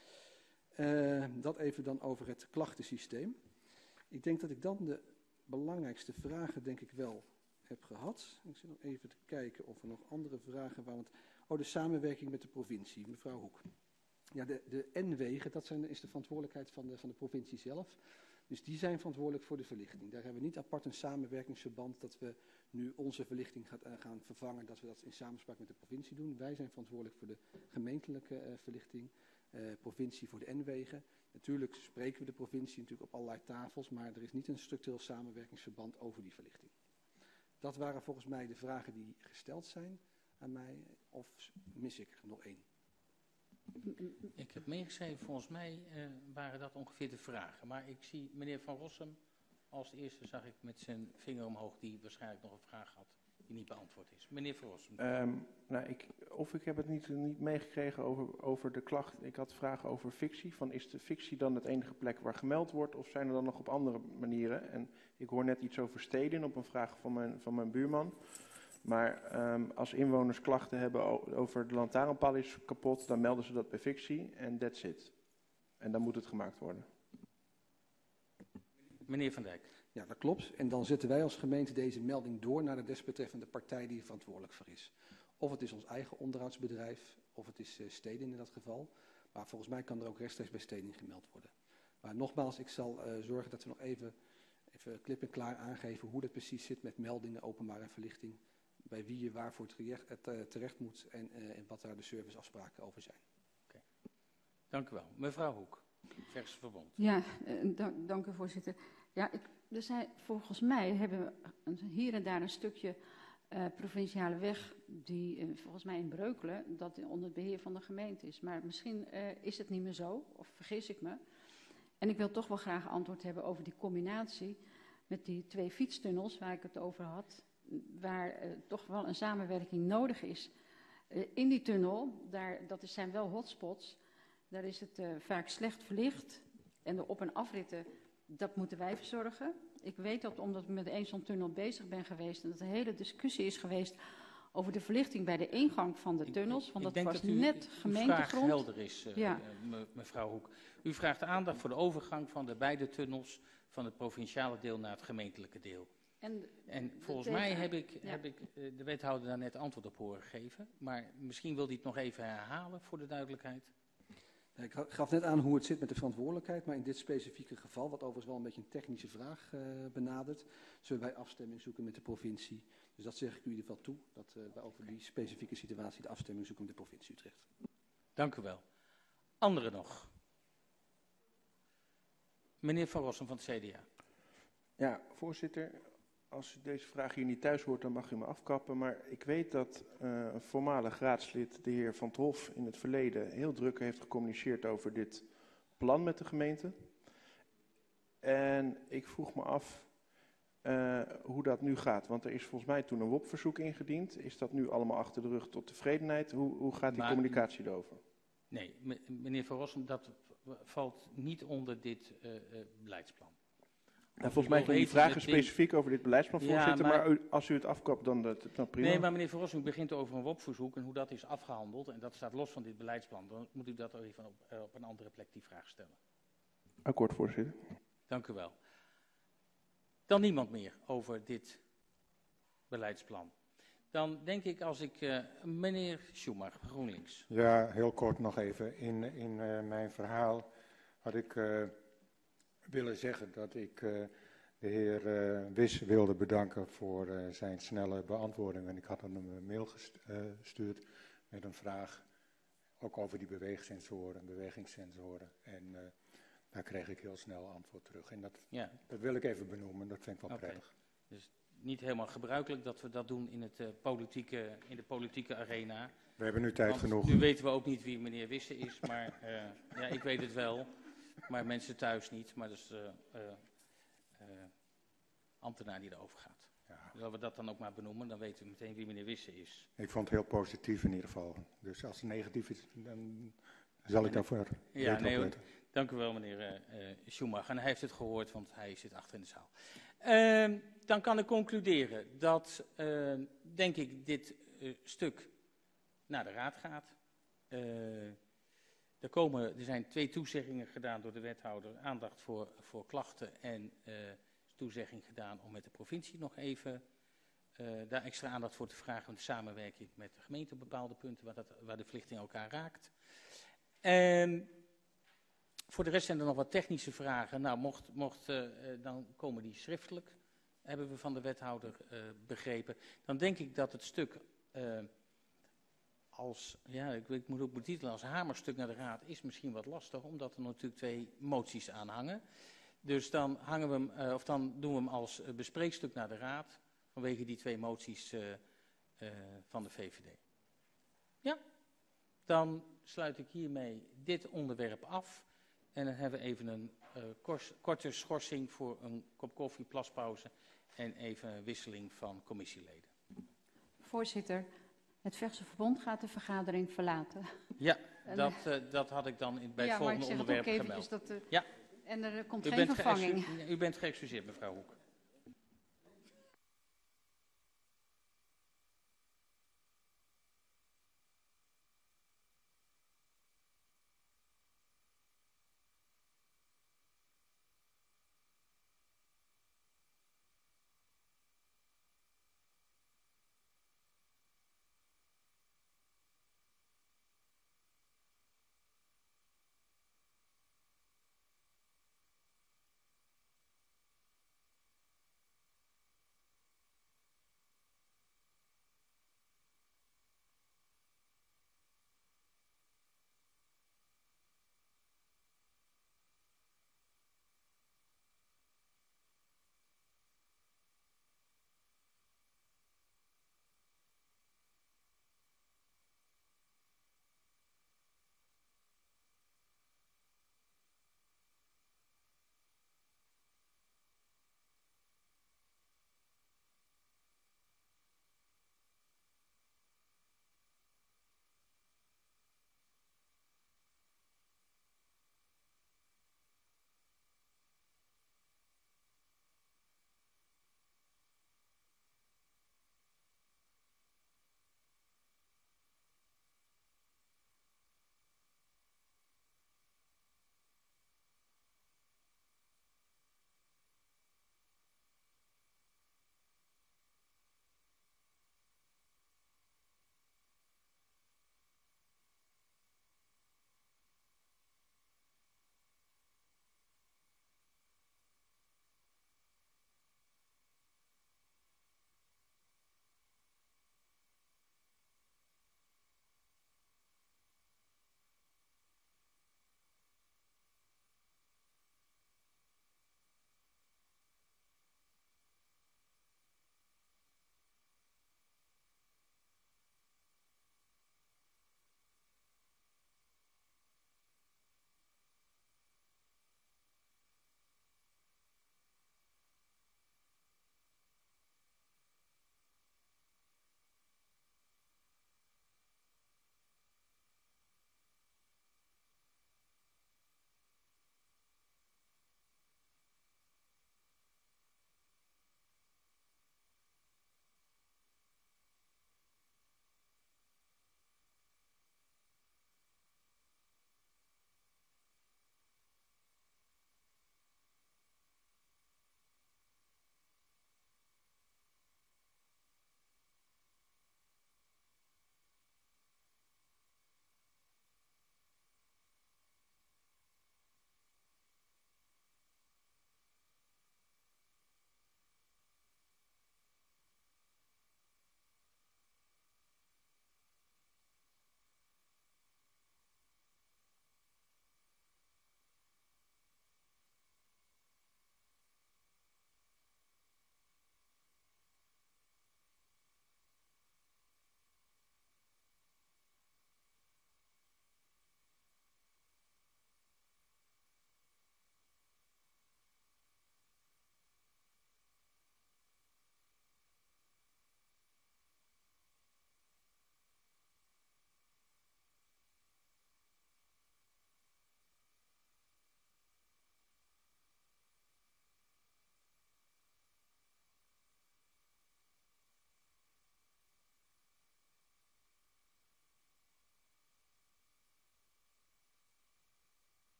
Uh, dat even dan over het klachtensysteem. Ik denk dat ik dan de belangrijkste vragen denk ik wel heb gehad. Ik zit nog even te kijken of er nog andere vragen waren. Oh, de samenwerking met de provincie, mevrouw Hoek. Ja, de, de N-wegen, dat zijn, is de verantwoordelijkheid van de, van de provincie zelf. Dus die zijn verantwoordelijk voor de verlichting. Daar hebben we niet apart een samenwerkingsverband dat we nu onze verlichting gaat, uh, gaan vervangen, dat we dat in samenspraak met de provincie doen. Wij zijn verantwoordelijk voor de gemeentelijke uh, verlichting. Uh, provincie voor de N-wegen. Natuurlijk spreken we de provincie natuurlijk op allerlei tafels, maar er is niet een structureel samenwerkingsverband over die verlichting. Dat waren volgens mij de vragen die gesteld zijn aan mij, of mis ik er nog één? Ik heb meegeschreven, volgens mij uh, waren dat ongeveer de vragen. Maar ik zie meneer Van Rossum, als eerste zag ik met zijn vinger omhoog, die waarschijnlijk nog een vraag had die niet beantwoord is. Meneer Van Rossum. Um, nou, ik, of ik heb het niet, niet meegekregen over, over de klacht. Ik had vragen over fictie. Van, is de fictie dan het enige plek waar gemeld wordt? Of zijn er dan nog op andere manieren? En ik hoor net iets over Stedin op een vraag van mijn, van mijn buurman. Maar um, als inwoners klachten hebben over de lantaarnpaal is kapot, dan melden ze dat bij fictie en that's it. En dan moet het gemaakt worden. Meneer Van Dijk. Ja, dat klopt. En dan zetten wij als gemeente deze melding door naar de desbetreffende partij die er verantwoordelijk voor is. Of het is ons eigen onderhoudsbedrijf, of het is uh, Stedin in dat geval. Maar volgens mij kan er ook rechtstreeks bij Stedin gemeld worden. Maar nogmaals, ik zal uh, zorgen dat we nog even, even klip en klaar aangeven hoe dat precies zit met meldingen, openbare verlichting. Bij wie je waarvoor terecht, uh, terecht moet en, uh, en wat daar de serviceafspraken over zijn. Okay. Dank u wel. Mevrouw Hoek, Verse Verbond. Ja, uh, dank, dank u voorzitter. Ja, ik, er zijn, volgens mij hebben we hier en daar een stukje uh, provinciale weg die uh, volgens mij in Breukelen, dat onder het beheer van de gemeente is. Maar misschien uh, is het niet meer zo, of vergis ik me. En ik wil toch wel graag antwoord hebben over die combinatie met die twee fietstunnels waar ik het over had, waar uh, toch wel een samenwerking nodig is. Uh, in die tunnel, daar, dat zijn wel hotspots, daar is het uh, vaak slecht verlicht en de op- en afritten, dat moeten wij verzorgen. Ik weet dat omdat ik met de Eemslandtunnel bezig ben geweest en dat er een hele discussie is geweest over de verlichting bij de ingang van de tunnels, want ik, ik dat was dat u, net gemeentegrond. Uw vraag helder is, uh, ja. uh, mevrouw Hoek. U vraagt aandacht voor de overgang van de beide tunnels van het provinciale deel naar het gemeentelijke deel. En, en volgens mij heb ik, ja. heb ik uh, de wethouder daar net antwoord op horen geven, maar misschien wil hij het nog even herhalen voor de duidelijkheid. Ik gaf net aan hoe het zit met de verantwoordelijkheid, maar in dit specifieke geval, wat overigens wel een beetje een technische vraag uh, benadert, zullen wij afstemming zoeken met de provincie. Dus dat zeg ik u in ieder geval toe, dat uh, wij over die specifieke situatie de afstemming zoeken met de provincie Utrecht. Dank u wel. Anderen nog? Meneer Van Rossum van het C D A. Ja, voorzitter, als u deze vraag hier niet thuis hoort, dan mag u me afkappen. Maar ik weet dat uh, een voormalig raadslid, de heer Van 't Hof, in het verleden heel druk heeft gecommuniceerd over dit plan met de gemeente. En ik vroeg me af uh, hoe dat nu gaat. Want er is volgens mij toen een W O P-verzoek ingediend. Is dat nu allemaal achter de rug tot tevredenheid? Hoe, hoe gaat die maar, communicatie erover? Nee, meneer Van Rossum, dat valt niet onder dit uh, uh, beleidsplan. Nou, volgens mij ging die vragen specifiek over dit beleidsplan, voorzitter, ja, maar, maar u, als u het afkapt, dan, dan prima. Nee, maar meneer Van Rossum, u begint over een W O P-verzoek en hoe dat is afgehandeld, en dat staat los van dit beleidsplan. Dan moet u dat even op, uh, op een andere plek die vraag stellen. Akkoord, voorzitter. Dank u wel. Dan niemand meer over dit beleidsplan. Dan denk ik als ik, uh, meneer Schumacher, GroenLinks. Ja, heel kort nog even. In, in uh, mijn verhaal had ik uh, willen zeggen dat ik uh, de heer uh, Wis wilde bedanken voor uh, zijn snelle beantwoording. En ik had hem een mail gestuurd met een vraag, ook over die beweegsensoren, bewegingssensoren. En uh, daar kreeg ik heel snel antwoord terug. En dat, ja. dat wil ik even benoemen, dat vind ik wel okay. prettig. Dus niet helemaal gebruikelijk dat we dat doen in, het, uh, politieke, in de politieke arena. We hebben nu tijd Want genoeg. Nu weten we ook niet wie meneer Wisse is, maar uh, ja, ik weet het wel. Maar mensen thuis niet, maar dat is de uh, uh, uh, ambtenaar die erover gaat. Ja. Dus als we dat dan ook maar benoemen, dan weten we meteen wie meneer Wisse is. Ik vond het heel positief in ieder geval. Dus als het negatief is, dan zal ik daarvoor ja, nee, hoor, dank u wel meneer uh, Schumacher. En hij heeft het gehoord, want hij zit achter in de zaal. Uh, dan kan ik concluderen dat, uh, denk ik, dit uh, stuk naar de raad gaat. Uh, er, komen, er zijn twee toezeggingen gedaan door de wethouder. Aandacht voor, voor klachten en uh, toezegging gedaan om met de provincie nog even uh, daar extra aandacht voor te vragen. De samenwerking met de gemeente op bepaalde punten waar, dat, waar de verlichting elkaar raakt. Uh, voor de rest zijn er nog wat technische vragen. Nou, mocht, mocht, uh, dan komen die schriftelijk, hebben we van de wethouder uh, begrepen. Dan denk ik dat het stuk uh, als, ja, ik, ik moet ook betitelen, als hamerstuk naar de raad is misschien wat lastig, omdat er natuurlijk twee moties aan hangen. Dus dan, hangen we hem, uh, of dan doen we hem als uh, bespreekstuk naar de raad, vanwege die twee moties uh, uh, van de V V D. Ja, dan sluit ik hiermee dit onderwerp af. En dan hebben we even een uh, kors, korte schorsing voor een kop koffie, plaspauze en even een wisseling van commissieleden. Voorzitter, het Vechtse Verbond gaat de vergadering verlaten. Ja, dat, uh, dat had ik dan in, bij het ja, volgende onderwerp gemeld. gemeld. Dat, uh, ja. En er komt u geen bent vervanging. U bent geëxcuseerd, mevrouw Hoek.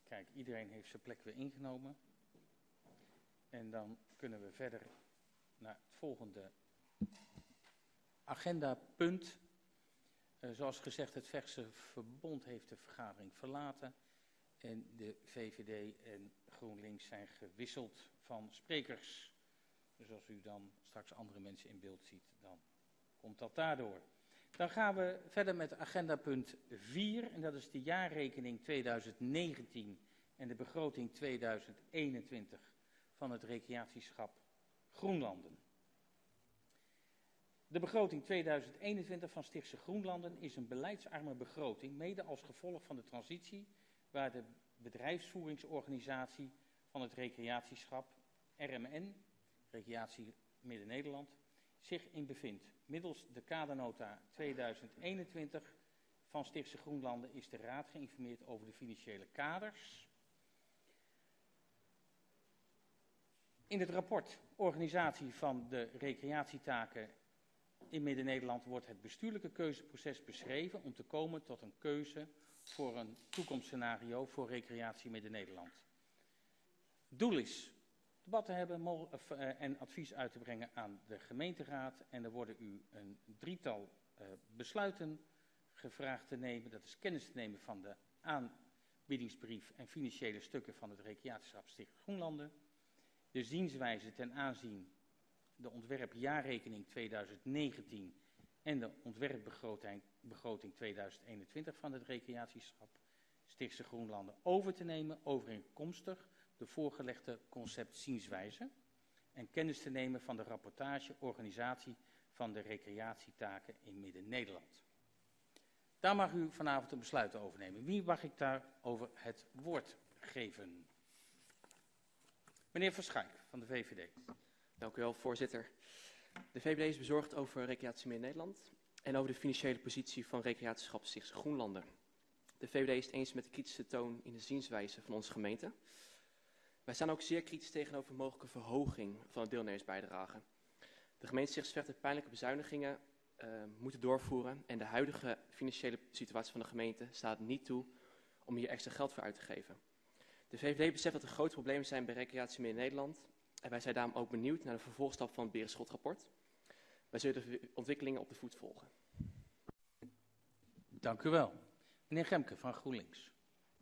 Kijk, iedereen heeft zijn plek weer ingenomen. En dan kunnen we verder naar het volgende agendapunt. Uh, zoals gezegd, het Vechtse Verbond heeft de vergadering verlaten. En de V V D en GroenLinks zijn gewisseld van sprekers. Dus als u dan straks andere mensen in beeld ziet, dan komt dat daardoor. Dan gaan we verder met agendapunt vier. En dat is de jaarrekening tweeduizend negentien en de begroting tweeduizend eenentwintig van het recreatieschap Groenlanden. De begroting tweeduizend eenentwintig van Stichtse Groenlanden is een beleidsarme begroting, mede als gevolg van de transitie waar de bedrijfsvoeringsorganisatie van het recreatieschap R M N, Recreatie Midden-Nederland, zich in bevindt. Middels de kadernota tweeduizend eenentwintig van Stichtse Groenlanden is de Raad geïnformeerd over de financiële kaders. In het rapport Organisatie van de recreatietaken in Midden-Nederland wordt het bestuurlijke keuzeproces beschreven om te komen tot een keuze voor een toekomstscenario voor Recreatie Midden-Nederland. Doel is debat te hebben of, uh, en advies uit te brengen aan de gemeenteraad. En er worden u een drietal uh, besluiten gevraagd te nemen. Dat is kennis te nemen van de aanbiedingsbrief en financiële stukken van het recreatieschap Sticht Groenlanden. De zienswijze ten aanzien de ontwerpjaarrekening tweeduizend negentien en de ontwerpbegroting begroting tweeduizend eenentwintig van het recreatieschap Stichtse Groenlanden over te nemen, overeenkomstig de voorgelegde concept zienswijze en kennis te nemen van de rapportage organisatie van de recreatietaken in Midden-Nederland. Daar mag u vanavond een besluit over nemen. Wie mag ik daarover het woord geven? Meneer Verschuik van de V V D. Dank u wel, voorzitter. De V V D is bezorgd over Recreatie Midden-Nederland en over de financiële positie van recreatieschap Stichtse Groenlanden. De V V D is het eens met de kritische toon in de zienswijze van onze gemeente. Wij staan ook zeer kritisch tegenover mogelijke verhoging van de deelnemersbijdrage. De gemeente Stichtse Vecht heeft pijnlijke bezuinigingen uh, moeten doorvoeren en de huidige financiële situatie van de gemeente staat niet toe om hier extra geld voor uit te geven. De V V D beseft dat er grote problemen zijn bij Recreatie Midden-Nederland en wij zijn daarom ook benieuwd naar de vervolgstap van het Berenschot-rapport. Wij zullen de ontwikkelingen op de voet volgen. Dank u wel. Meneer Gemke van GroenLinks.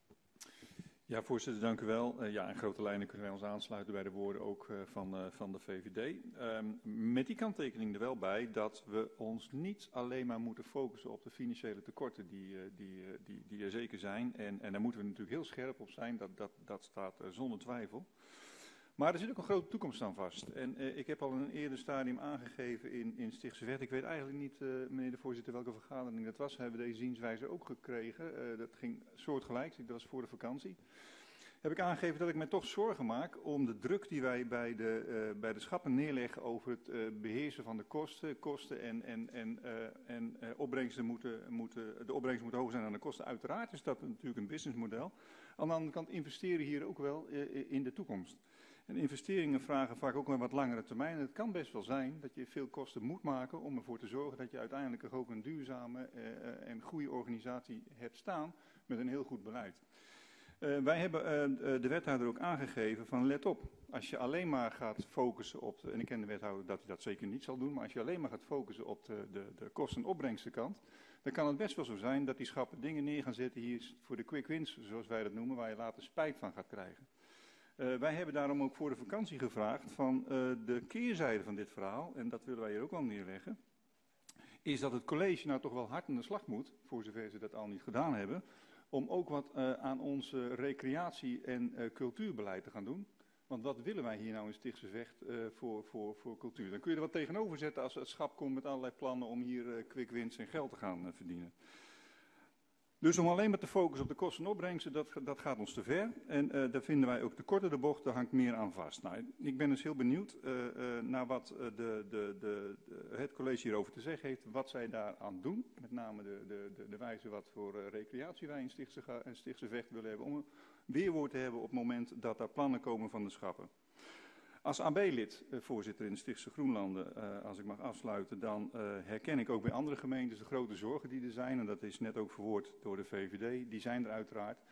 Ja, voorzitter, dank u wel. Uh, ja, in grote lijnen kunnen wij ons aansluiten bij de woorden ook uh, van, uh, van de V V D. Um, met die kanttekening er wel bij dat we ons niet alleen maar moeten focussen op de financiële tekorten die, uh, die, uh, die, die er zeker zijn. En, en daar moeten we natuurlijk heel scherp op zijn, dat, dat, dat staat uh, zonder twijfel. Maar er zit ook een grote toekomst aan vast. En uh, ik heb al in een eerder stadium aangegeven in, in Stichtse Vecht. Ik weet eigenlijk niet, uh, meneer de voorzitter, welke vergadering dat was. We hebben deze zienswijze ook gekregen. Uh, dat ging soortgelijk, dat was voor de vakantie. Heb ik aangegeven dat ik mij toch zorgen maak om de druk die wij bij de, uh, bij de schappen neerleggen over het uh, beheersen van de kosten. Kosten en, en, en, uh, en uh, opbrengsten moeten, moeten, de opbrengsten moeten hoog zijn aan de kosten. Uiteraard is dat natuurlijk een businessmodel. Aan de andere kant investeren hier ook wel uh, in de toekomst. En investeringen vragen vaak ook een wat langere termijn. En het kan best wel zijn dat je veel kosten moet maken om ervoor te zorgen dat je uiteindelijk ook een duurzame uh, en goede organisatie hebt staan met een heel goed beleid. Uh, wij hebben uh, de wethouder ook aangegeven van let op, als je alleen maar gaat focussen op, de, en ik ken de wethouder dat hij dat zeker niet zal doen, maar als je alleen maar gaat focussen op de, de, de kosten- en opbrengstenkant, dan kan het best wel zo zijn dat die schappen dingen neer gaan zetten hier voor de quick wins, zoals wij dat noemen, waar je later spijt van gaat krijgen. Uh, wij hebben daarom ook voor de vakantie gevraagd van uh, de keerzijde van dit verhaal, en dat willen wij hier ook al neerleggen, is dat het college nou toch wel hard aan de slag moet, voor zover ze dat al niet gedaan hebben, om ook wat uh, aan ons uh, recreatie- en uh, cultuurbeleid te gaan doen. Want wat willen wij hier nou in Stichtse Vecht uh, voor, voor, voor cultuur? Dan kun je er wat tegenover zetten als het schap komt met allerlei plannen om hier uh, quick wins en geld te gaan uh, verdienen. Dus om alleen maar te focussen op de kosten en opbrengsten, dat, dat gaat ons te ver. En uh, daar vinden wij ook te kort in de bocht, daar hangt meer aan vast. Nou, ik ben dus heel benieuwd uh, uh, naar wat uh, de, de, de, de, het college hierover te zeggen heeft, wat zij daaraan doen. Met name de, de, de, de wijze wat voor uh, recreatie wij in Stichtse, in Stichtse Vecht willen hebben. Om een weerwoord te hebben op het moment dat daar plannen komen van de schappen. Als A B-lid, uh, voorzitter in de Stichtse Groenlanden, uh, als ik mag afsluiten, dan uh, herken ik ook bij andere gemeentes de grote zorgen die er zijn. En dat is net ook verwoord door de V V D, die zijn er uiteraard.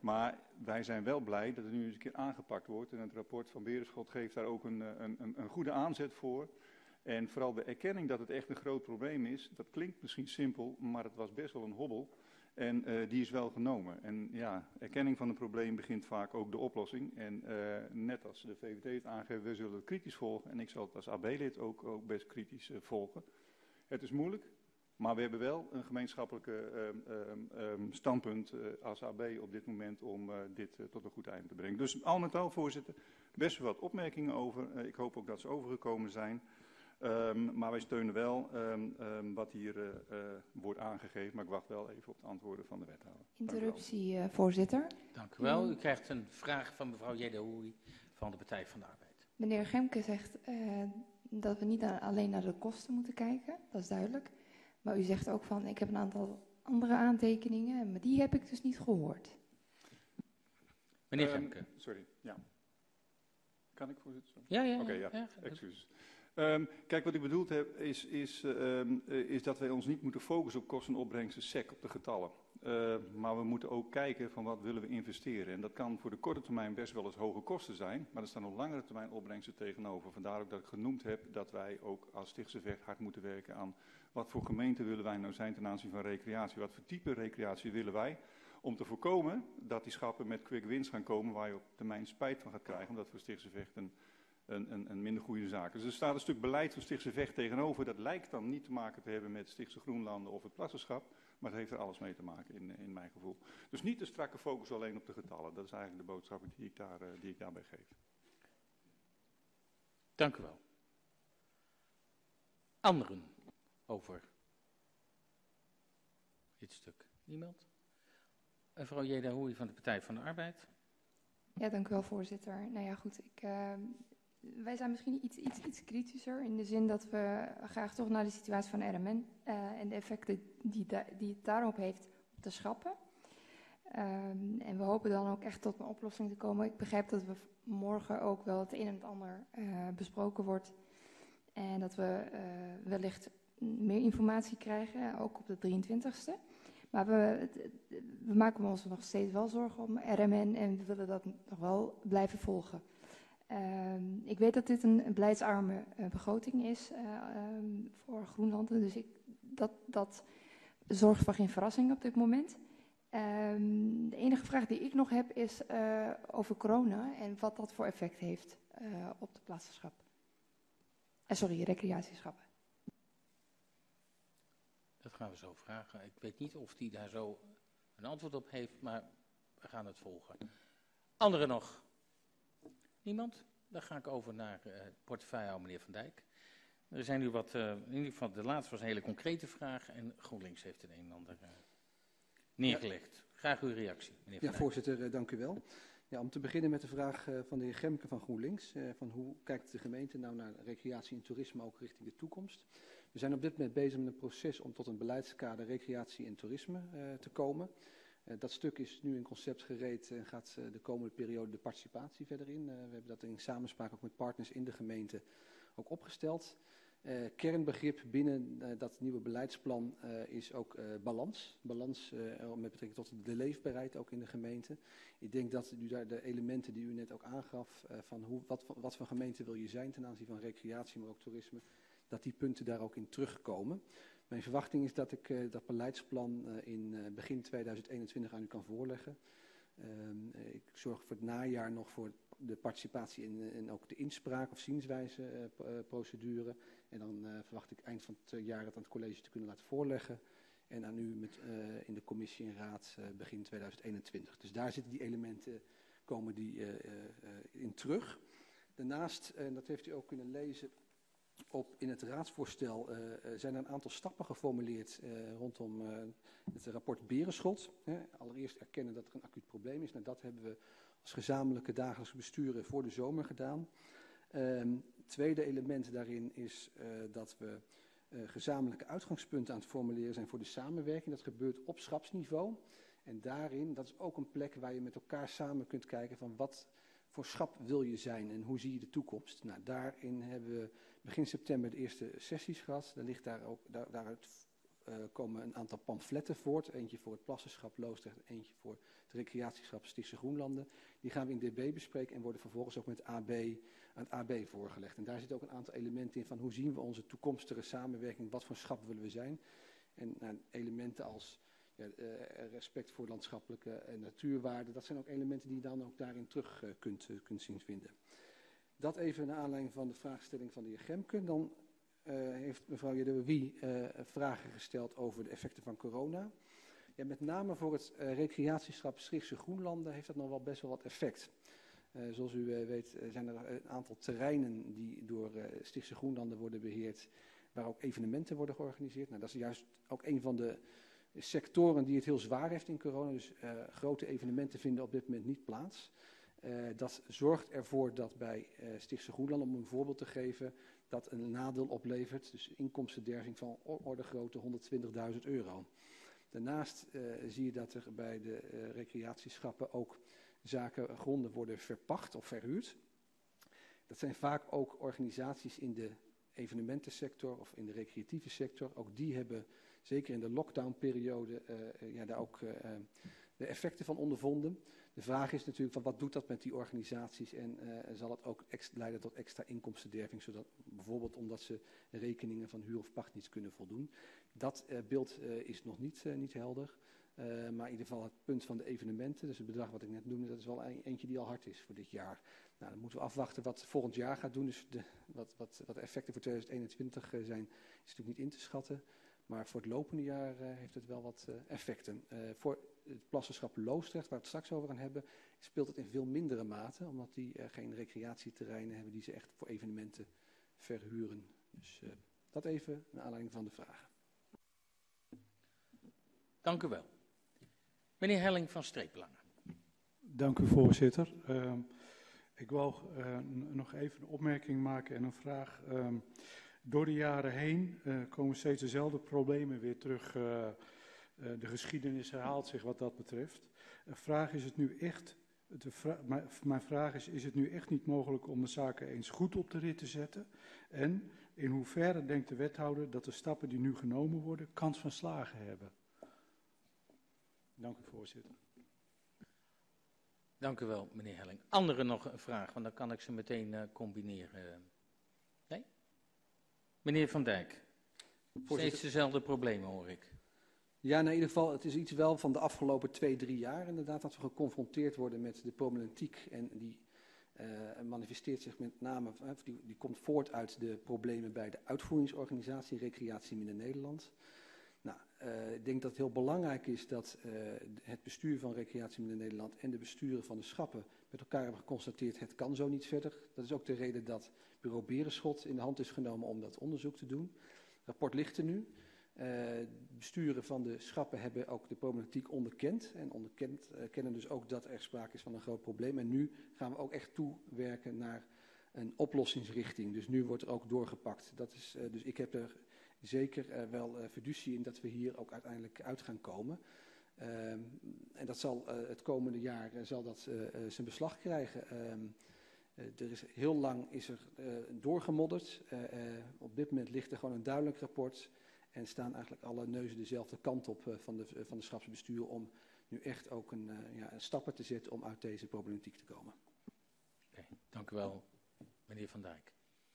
Maar wij zijn wel blij dat het nu eens een keer aangepakt wordt. En het rapport van Berenschot geeft daar ook een, een, een, een goede aanzet voor. En vooral de erkenning dat het echt een groot probleem is. Dat klinkt misschien simpel, maar het was best wel een hobbel. En uh, die is wel genomen. En ja, erkenning van een probleem begint vaak ook de oplossing. En uh, net als de V V D het aangeeft, we zullen het kritisch volgen. En ik zal het als A B-lid ook, ook best kritisch uh, volgen. Het is moeilijk, maar we hebben wel een gemeenschappelijke uh, uh, uh, standpunt uh, als A B op dit moment om uh, dit uh, tot een goed einde te brengen. Dus al met al, voorzitter, best wel wat opmerkingen over. Uh, ik hoop ook dat ze overgekomen zijn. Um, maar wij steunen wel um, um, wat hier uh, uh, wordt aangegeven, maar ik wacht wel even op de antwoorden van de wethouder. Interruptie, uh, voorzitter. Dank u wel. U krijgt een vraag van mevrouw Jedahoui van de Partij van de Arbeid. Meneer Gemke zegt uh, dat we niet aan, alleen naar de kosten moeten kijken, dat is duidelijk. Maar u zegt ook van, ik heb een aantal andere aantekeningen, maar die heb ik dus niet gehoord. Meneer um, Gemke. Sorry, ja. Kan ik voorzitter? Ja, ja. Oké, okay, ja. ja. Excuses. Um, kijk, wat ik bedoeld heb, is, is, uh, um, uh, is dat wij ons niet moeten focussen op kosten en opbrengsten sec, op de getallen. Uh, maar we moeten ook kijken van wat willen we investeren. En dat kan voor de korte termijn best wel eens hoge kosten zijn, maar er staan op langere termijn opbrengsten tegenover. Vandaar ook dat ik genoemd heb dat wij ook als Stichtse Vecht hard moeten werken aan wat voor gemeente willen wij nou zijn ten aanzien van recreatie. Wat voor type recreatie willen wij, om te voorkomen dat die schappen met quick wins gaan komen waar je op termijn spijt van gaat krijgen, omdat voor Stichtse Vecht een Een, een, een minder goede zaak. Dus er staat een stuk beleid van Stichtse Vecht tegenover. Dat lijkt dan niet te maken te hebben met Stichtse Groenlanden of het Plassenschap, maar dat heeft er alles mee te maken in, in mijn gevoel. Dus niet de strakke focus alleen op de getallen. Dat is eigenlijk de boodschap die ik, daar, die ik daarbij geef. Dank u wel. Anderen over dit stuk? Niemand? Mevrouw Jedahoui van de Partij van de Arbeid. Ja, dank u wel, voorzitter. Nou ja, goed, ik... Uh... Wij zijn misschien iets, iets, iets kritischer in de zin dat we graag toch naar de situatie van R M N uh, en de effecten die, da die het daarop heeft op de schappen. Um, en we hopen dan ook echt tot een oplossing te komen. Ik begrijp dat we morgen ook wel het een en het ander uh, besproken wordt. En dat we uh, wellicht meer informatie krijgen, ook op de drieëntwintigste. Maar we, we maken ons nog steeds wel zorgen om R M N en we willen dat nog wel blijven volgen. Uh, ik weet dat dit een, een beleidsarme uh, begroting is uh, um, voor Groenlanden, dus ik, dat, dat zorgt voor geen verrassing op dit moment. Um, de enige vraag die ik nog heb is uh, over corona en wat dat voor effect heeft uh, op de plaatsschap. Uh, sorry, recreatieschappen. Dat gaan we zo vragen. Ik weet niet of die daar zo een antwoord op heeft, maar we gaan het volgen. Anderen nog? Niemand? Dan ga ik over naar uh, het portefeuille meneer Van Dijk. Er zijn nu wat, uh, in ieder geval de laatste was een hele concrete vraag en GroenLinks heeft het een en ander uh, neergelegd. Ja. Graag uw reactie, meneer Van Ja, Dijk. voorzitter, uh, dank u wel. Ja, om te beginnen met de vraag uh, van de heer Gemke van GroenLinks, uh, van hoe kijkt de gemeente nou naar recreatie en toerisme ook richting de toekomst. We zijn op dit moment bezig met een proces om tot een beleidskader recreatie en toerisme uh, te komen. Uh, dat stuk is nu in concept gereed en gaat uh, de komende periode de participatie verder in. Uh, we hebben dat in samenspraak ook met partners in de gemeente ook opgesteld. Uh, kernbegrip binnen uh, dat nieuwe beleidsplan uh, is ook uh, balans. Balans uh, met betrekking tot de leefbaarheid ook in de gemeente. Ik denk dat u daar de elementen die u net ook aangaf, uh, van hoe, wat, wat voor gemeente wil je zijn ten aanzien van recreatie, maar ook toerisme, dat die punten daar ook in terugkomen. Mijn verwachting is dat ik uh, dat beleidsplan uh, in uh, begin tweeduizend eenentwintig aan u kan voorleggen. Um, uh, ik zorg voor het najaar nog voor de participatie in, en ook de inspraak of zienswijze uh, procedure. En dan uh, verwacht ik eind van het jaar dat aan het college te kunnen laten voorleggen. En aan u met, uh, in de commissie en raad uh, begin tweeduizend eenentwintig. Dus daar zitten die elementen, komen die uh, uh, in terug. Daarnaast, en dat heeft u ook kunnen lezen, op, in het raadsvoorstel uh, zijn er een aantal stappen geformuleerd uh, rondom uh, het rapport Berenschot. Hè. Allereerst erkennen dat er een acuut probleem is. Nou, dat hebben we als gezamenlijke dagelijkse besturen voor de zomer gedaan. Um, het tweede element daarin is uh, dat we uh, gezamenlijke uitgangspunten aan het formuleren zijn voor de samenwerking. Dat gebeurt op schapsniveau. En daarin, dat is ook een plek waar je met elkaar samen kunt kijken van wat voor schap wil je zijn en hoe zie je de toekomst. Nou, daarin hebben we begin september de eerste sessies gehad. Daar ligt daar ook, daar, daaruit uh, komen een aantal pamfletten voort. Eentje voor het Plassenschap Loosdrecht, eentje voor het recreatieschap Stichtse Groenlanden. Die gaan we in D B bespreken en worden vervolgens ook met A B, aan het A B voorgelegd. En daar zitten ook een aantal elementen in van hoe zien we onze toekomstige samenwerking, wat voor schap willen we zijn. En nou, elementen als ja, uh, respect voor landschappelijke en natuurwaarden, dat zijn ook elementen die je dan ook daarin terug uh, kunt, uh, kunt zien vinden. Dat even naar aanleiding van de vraagstelling van de heer Gemke. Dan uh, heeft mevrouw Jedewie uh, vragen gesteld over de effecten van corona. Ja, met name voor het uh, recreatieschap Stichtse Groenlanden heeft dat nog wel best wel wat effect. Uh, zoals u uh, weet uh, zijn er een aantal terreinen die door uh, Stichtse Groenlanden worden beheerd, waar ook evenementen worden georganiseerd. Nou, dat is juist ook een van de sectoren die het heel zwaar heeft in corona. Dus uh, grote evenementen vinden op dit moment niet plaats. Uh, dat zorgt ervoor dat bij uh, Stichtse Groenland, om een voorbeeld te geven, dat een nadeel oplevert. Dus inkomstenderving van orde grootte honderdtwintigduizend euro. Daarnaast uh, zie je dat er bij de uh, recreatieschappen ook zaken, gronden worden verpacht of verhuurd. Dat zijn vaak ook organisaties in de evenementensector of in de recreatieve sector. Ook die hebben zeker in de lockdownperiode uh, ja, daar ook uh, de effecten van ondervonden. De vraag is natuurlijk van wat doet dat met die organisaties en uh, zal het ook extra leiden tot extra inkomstenderving, zodat bijvoorbeeld omdat ze rekeningen van huur of pacht niet kunnen voldoen. Dat uh, beeld uh, is nog niet, uh, niet helder, uh, maar in ieder geval het punt van de evenementen, dus het bedrag wat ik net noemde, dat is wel een, eentje die al hard is voor dit jaar. Nou, dan moeten we afwachten wat volgend jaar gaat doen, dus de, wat, wat, wat de effecten voor tweeduizend eenentwintig uh, zijn, is natuurlijk niet in te schatten. Maar voor het lopende jaar uh, heeft het wel wat uh, effecten. Uh, voor het Plassenschap Loosdrecht, waar we het straks over gaan hebben, speelt het in veel mindere mate, omdat die uh, geen recreatieterreinen hebben die ze echt voor evenementen verhuren. Dus uh, dat even naar aanleiding van de vragen. Dank u wel. Meneer Helling van Streekbelangen. Dank u, voorzitter. Uh, ik wou uh, nog even een opmerking maken en een vraag. Uh, Door de jaren heen uh, komen steeds dezelfde problemen weer terug. Uh, uh, de geschiedenis herhaalt zich wat dat betreft. De vraag is het nu echt, de vra mijn, mijn vraag is, is het nu echt niet mogelijk om de zaken eens goed op de rit te zetten? En in hoeverre denkt de wethouder dat de stappen die nu genomen worden kans van slagen hebben? Dank u, voorzitter. Dank u wel, meneer Helling. Anderen nog een vraag, want dan kan ik ze meteen uh, combineren. Nee? Meneer Van Dijk, voorzitter. Steeds dezelfde problemen hoor ik. Ja, in ieder geval, het is iets wel van de afgelopen twee, drie jaar inderdaad dat we geconfronteerd worden met de problematiek. En die uh, manifesteert zich met name, uh, die, die komt voort uit de problemen bij de uitvoeringsorganisatie Recreatie Midden-Nederland. Nou, uh, ik denk dat het heel belangrijk is dat uh, het bestuur van Recreatie Midden-Nederland en de besturen van de schappen met elkaar hebben geconstateerd, het kan zo niet verder. Dat is ook de reden dat bureau Berenschot in de hand is genomen om dat onderzoek te doen. Het rapport ligt er nu. Uh, besturen van de schappen hebben ook de problematiek onderkend en onderkend, uh, kennen dus ook dat er sprake is van een groot probleem. En nu gaan we ook echt toewerken naar een oplossingsrichting. Dus nu wordt er ook doorgepakt. Dat is, uh, dus ik heb er zeker uh, wel uh, fiducie in dat we hier ook uiteindelijk uit gaan komen. Uh, en dat zal uh, het komende jaar uh, zal dat uh, uh, zijn beslag krijgen. Uh, uh, er is heel lang is er uh, doorgemodderd. Uh, uh, op dit moment ligt er gewoon een duidelijk rapport. En staan eigenlijk alle neuzen dezelfde kant op uh, van de, uh, van de schapsbestuur om nu echt ook een, uh, ja, een stappen te zetten om uit deze problematiek te komen. Okay, dank u wel, meneer Van Dijk.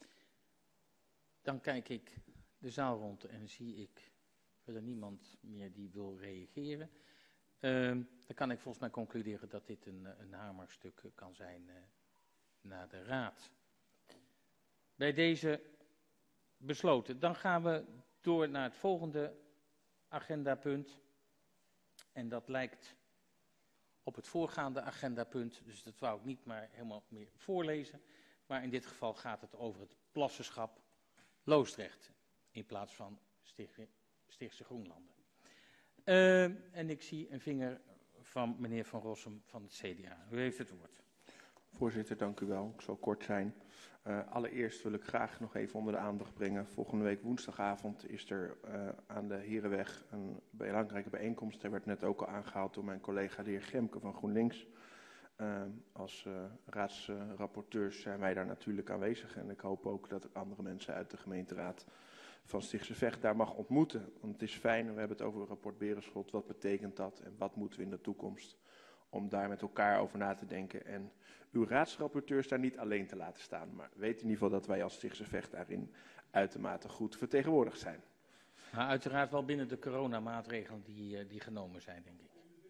Dan kijk ik de zaal rond en zie ik verder niemand meer die wil reageren. Uh, dan kan ik volgens mij concluderen dat dit een, een hamerstuk kan zijn uh, naar de raad. Bij deze besloten. Dan gaan we door naar het volgende agendapunt. En dat lijkt op het voorgaande agendapunt. Dus dat wou ik niet maar helemaal meer voorlezen. Maar in dit geval gaat het over het Plassenschap Loosdrecht. In plaats van Stichtse Groenlanden. Uh, en ik zie een vinger van meneer Van Rossum van het C D A. U heeft het woord. Voorzitter, dank u wel. Ik zal kort zijn. Uh, allereerst wil ik graag nog even onder de aandacht brengen. Volgende week woensdagavond is er uh, aan de Herenweg een belangrijke bijeenkomst. Er werd net ook al aangehaald door mijn collega de heer Gemke van GroenLinks. Uh, als uh, raadsrapporteurs zijn wij daar natuurlijk aanwezig. En ik hoop ook dat er andere mensen uit de gemeenteraad van Stichtse Vecht daar mag ontmoeten. Want het is fijn, en we hebben het over een rapport Berenschot, wat betekent dat en wat moeten we in de toekomst, om daar met elkaar over na te denken en uw raadsrapporteurs daar niet alleen te laten staan. Maar weet in ieder geval dat wij als Stichtse Vecht daarin uitermate goed vertegenwoordigd zijn. Maar uiteraard wel binnen de coronamaatregelen die, die genomen zijn, denk ik.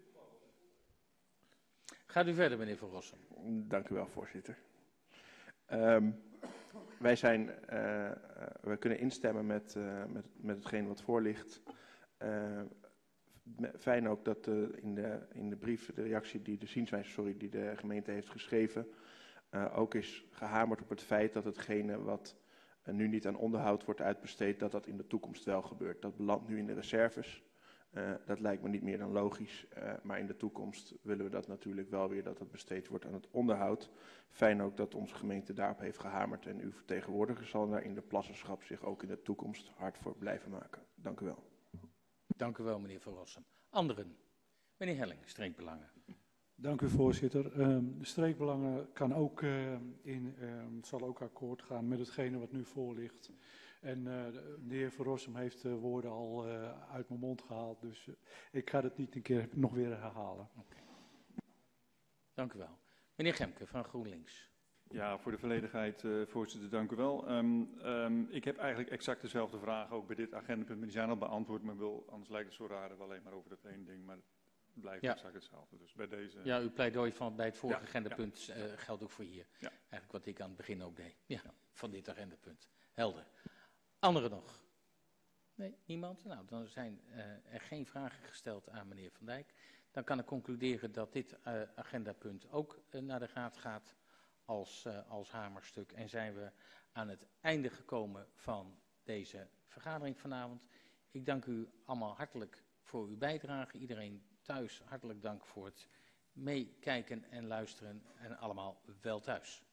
Gaat u verder, meneer Van Rossum. Dank u wel, voorzitter. Um, wij zijn, uh, we kunnen instemmen met, uh, met, met hetgeen wat voor ligt. Uh, fijn ook dat uh, in, de, in de brief, de reactie die de zienswijze, sorry, die de gemeente heeft geschreven, uh, ook is gehamerd op het feit dat hetgene wat uh, nu niet aan onderhoud wordt uitbesteed, dat dat in de toekomst wel gebeurt. Dat belandt nu in de reserves. Uh, dat lijkt me niet meer dan logisch, uh, maar in de toekomst willen we dat natuurlijk wel weer, dat het besteed wordt aan het onderhoud. Fijn ook dat onze gemeente daarop heeft gehamerd en uw vertegenwoordiger zal daar in de plassenschap zich ook in de toekomst hard voor blijven maken. Dank u wel. Dank u wel, meneer Van Rossum. Anderen? Meneer Helling, streekbelangen. Dank u, voorzitter. Um, de streekbelangen kan ook, uh, in, um, zal ook akkoord gaan met hetgene wat nu voor ligt. En uh, de heer Van Rossum heeft de woorden al uh, uit mijn mond gehaald, dus uh, ik ga het niet een keer nog weer herhalen. Okay. Dank u wel. Meneer Gemke van GroenLinks. Ja, voor de volledigheid, uh, voorzitter, dank u wel. Um, um, ik heb eigenlijk exact dezelfde vragen ook bij dit agendapunt, maar die zijn al beantwoord. Maar wil, anders lijkt het zo raar dat we alleen maar over dat één ding, maar het blijft ja. exact hetzelfde. Dus bij deze... Ja, uw pleidooi van bij het vorige ja, agendapunt ja. uh, geldt ook voor hier. Ja. Eigenlijk wat ik aan het begin ook deed, ja, ja. van dit agendapunt. Helder. Anderen nog? Nee, niemand? Nou, dan zijn uh, er geen vragen gesteld aan meneer Van Dijk. Dan kan ik concluderen dat dit uh, agendapunt ook uh, naar de raad gaat als, uh, als hamerstuk. En zijn we aan het einde gekomen van deze vergadering vanavond. Ik dank u allemaal hartelijk voor uw bijdrage. Iedereen thuis hartelijk dank voor het meekijken en luisteren. En allemaal wel thuis.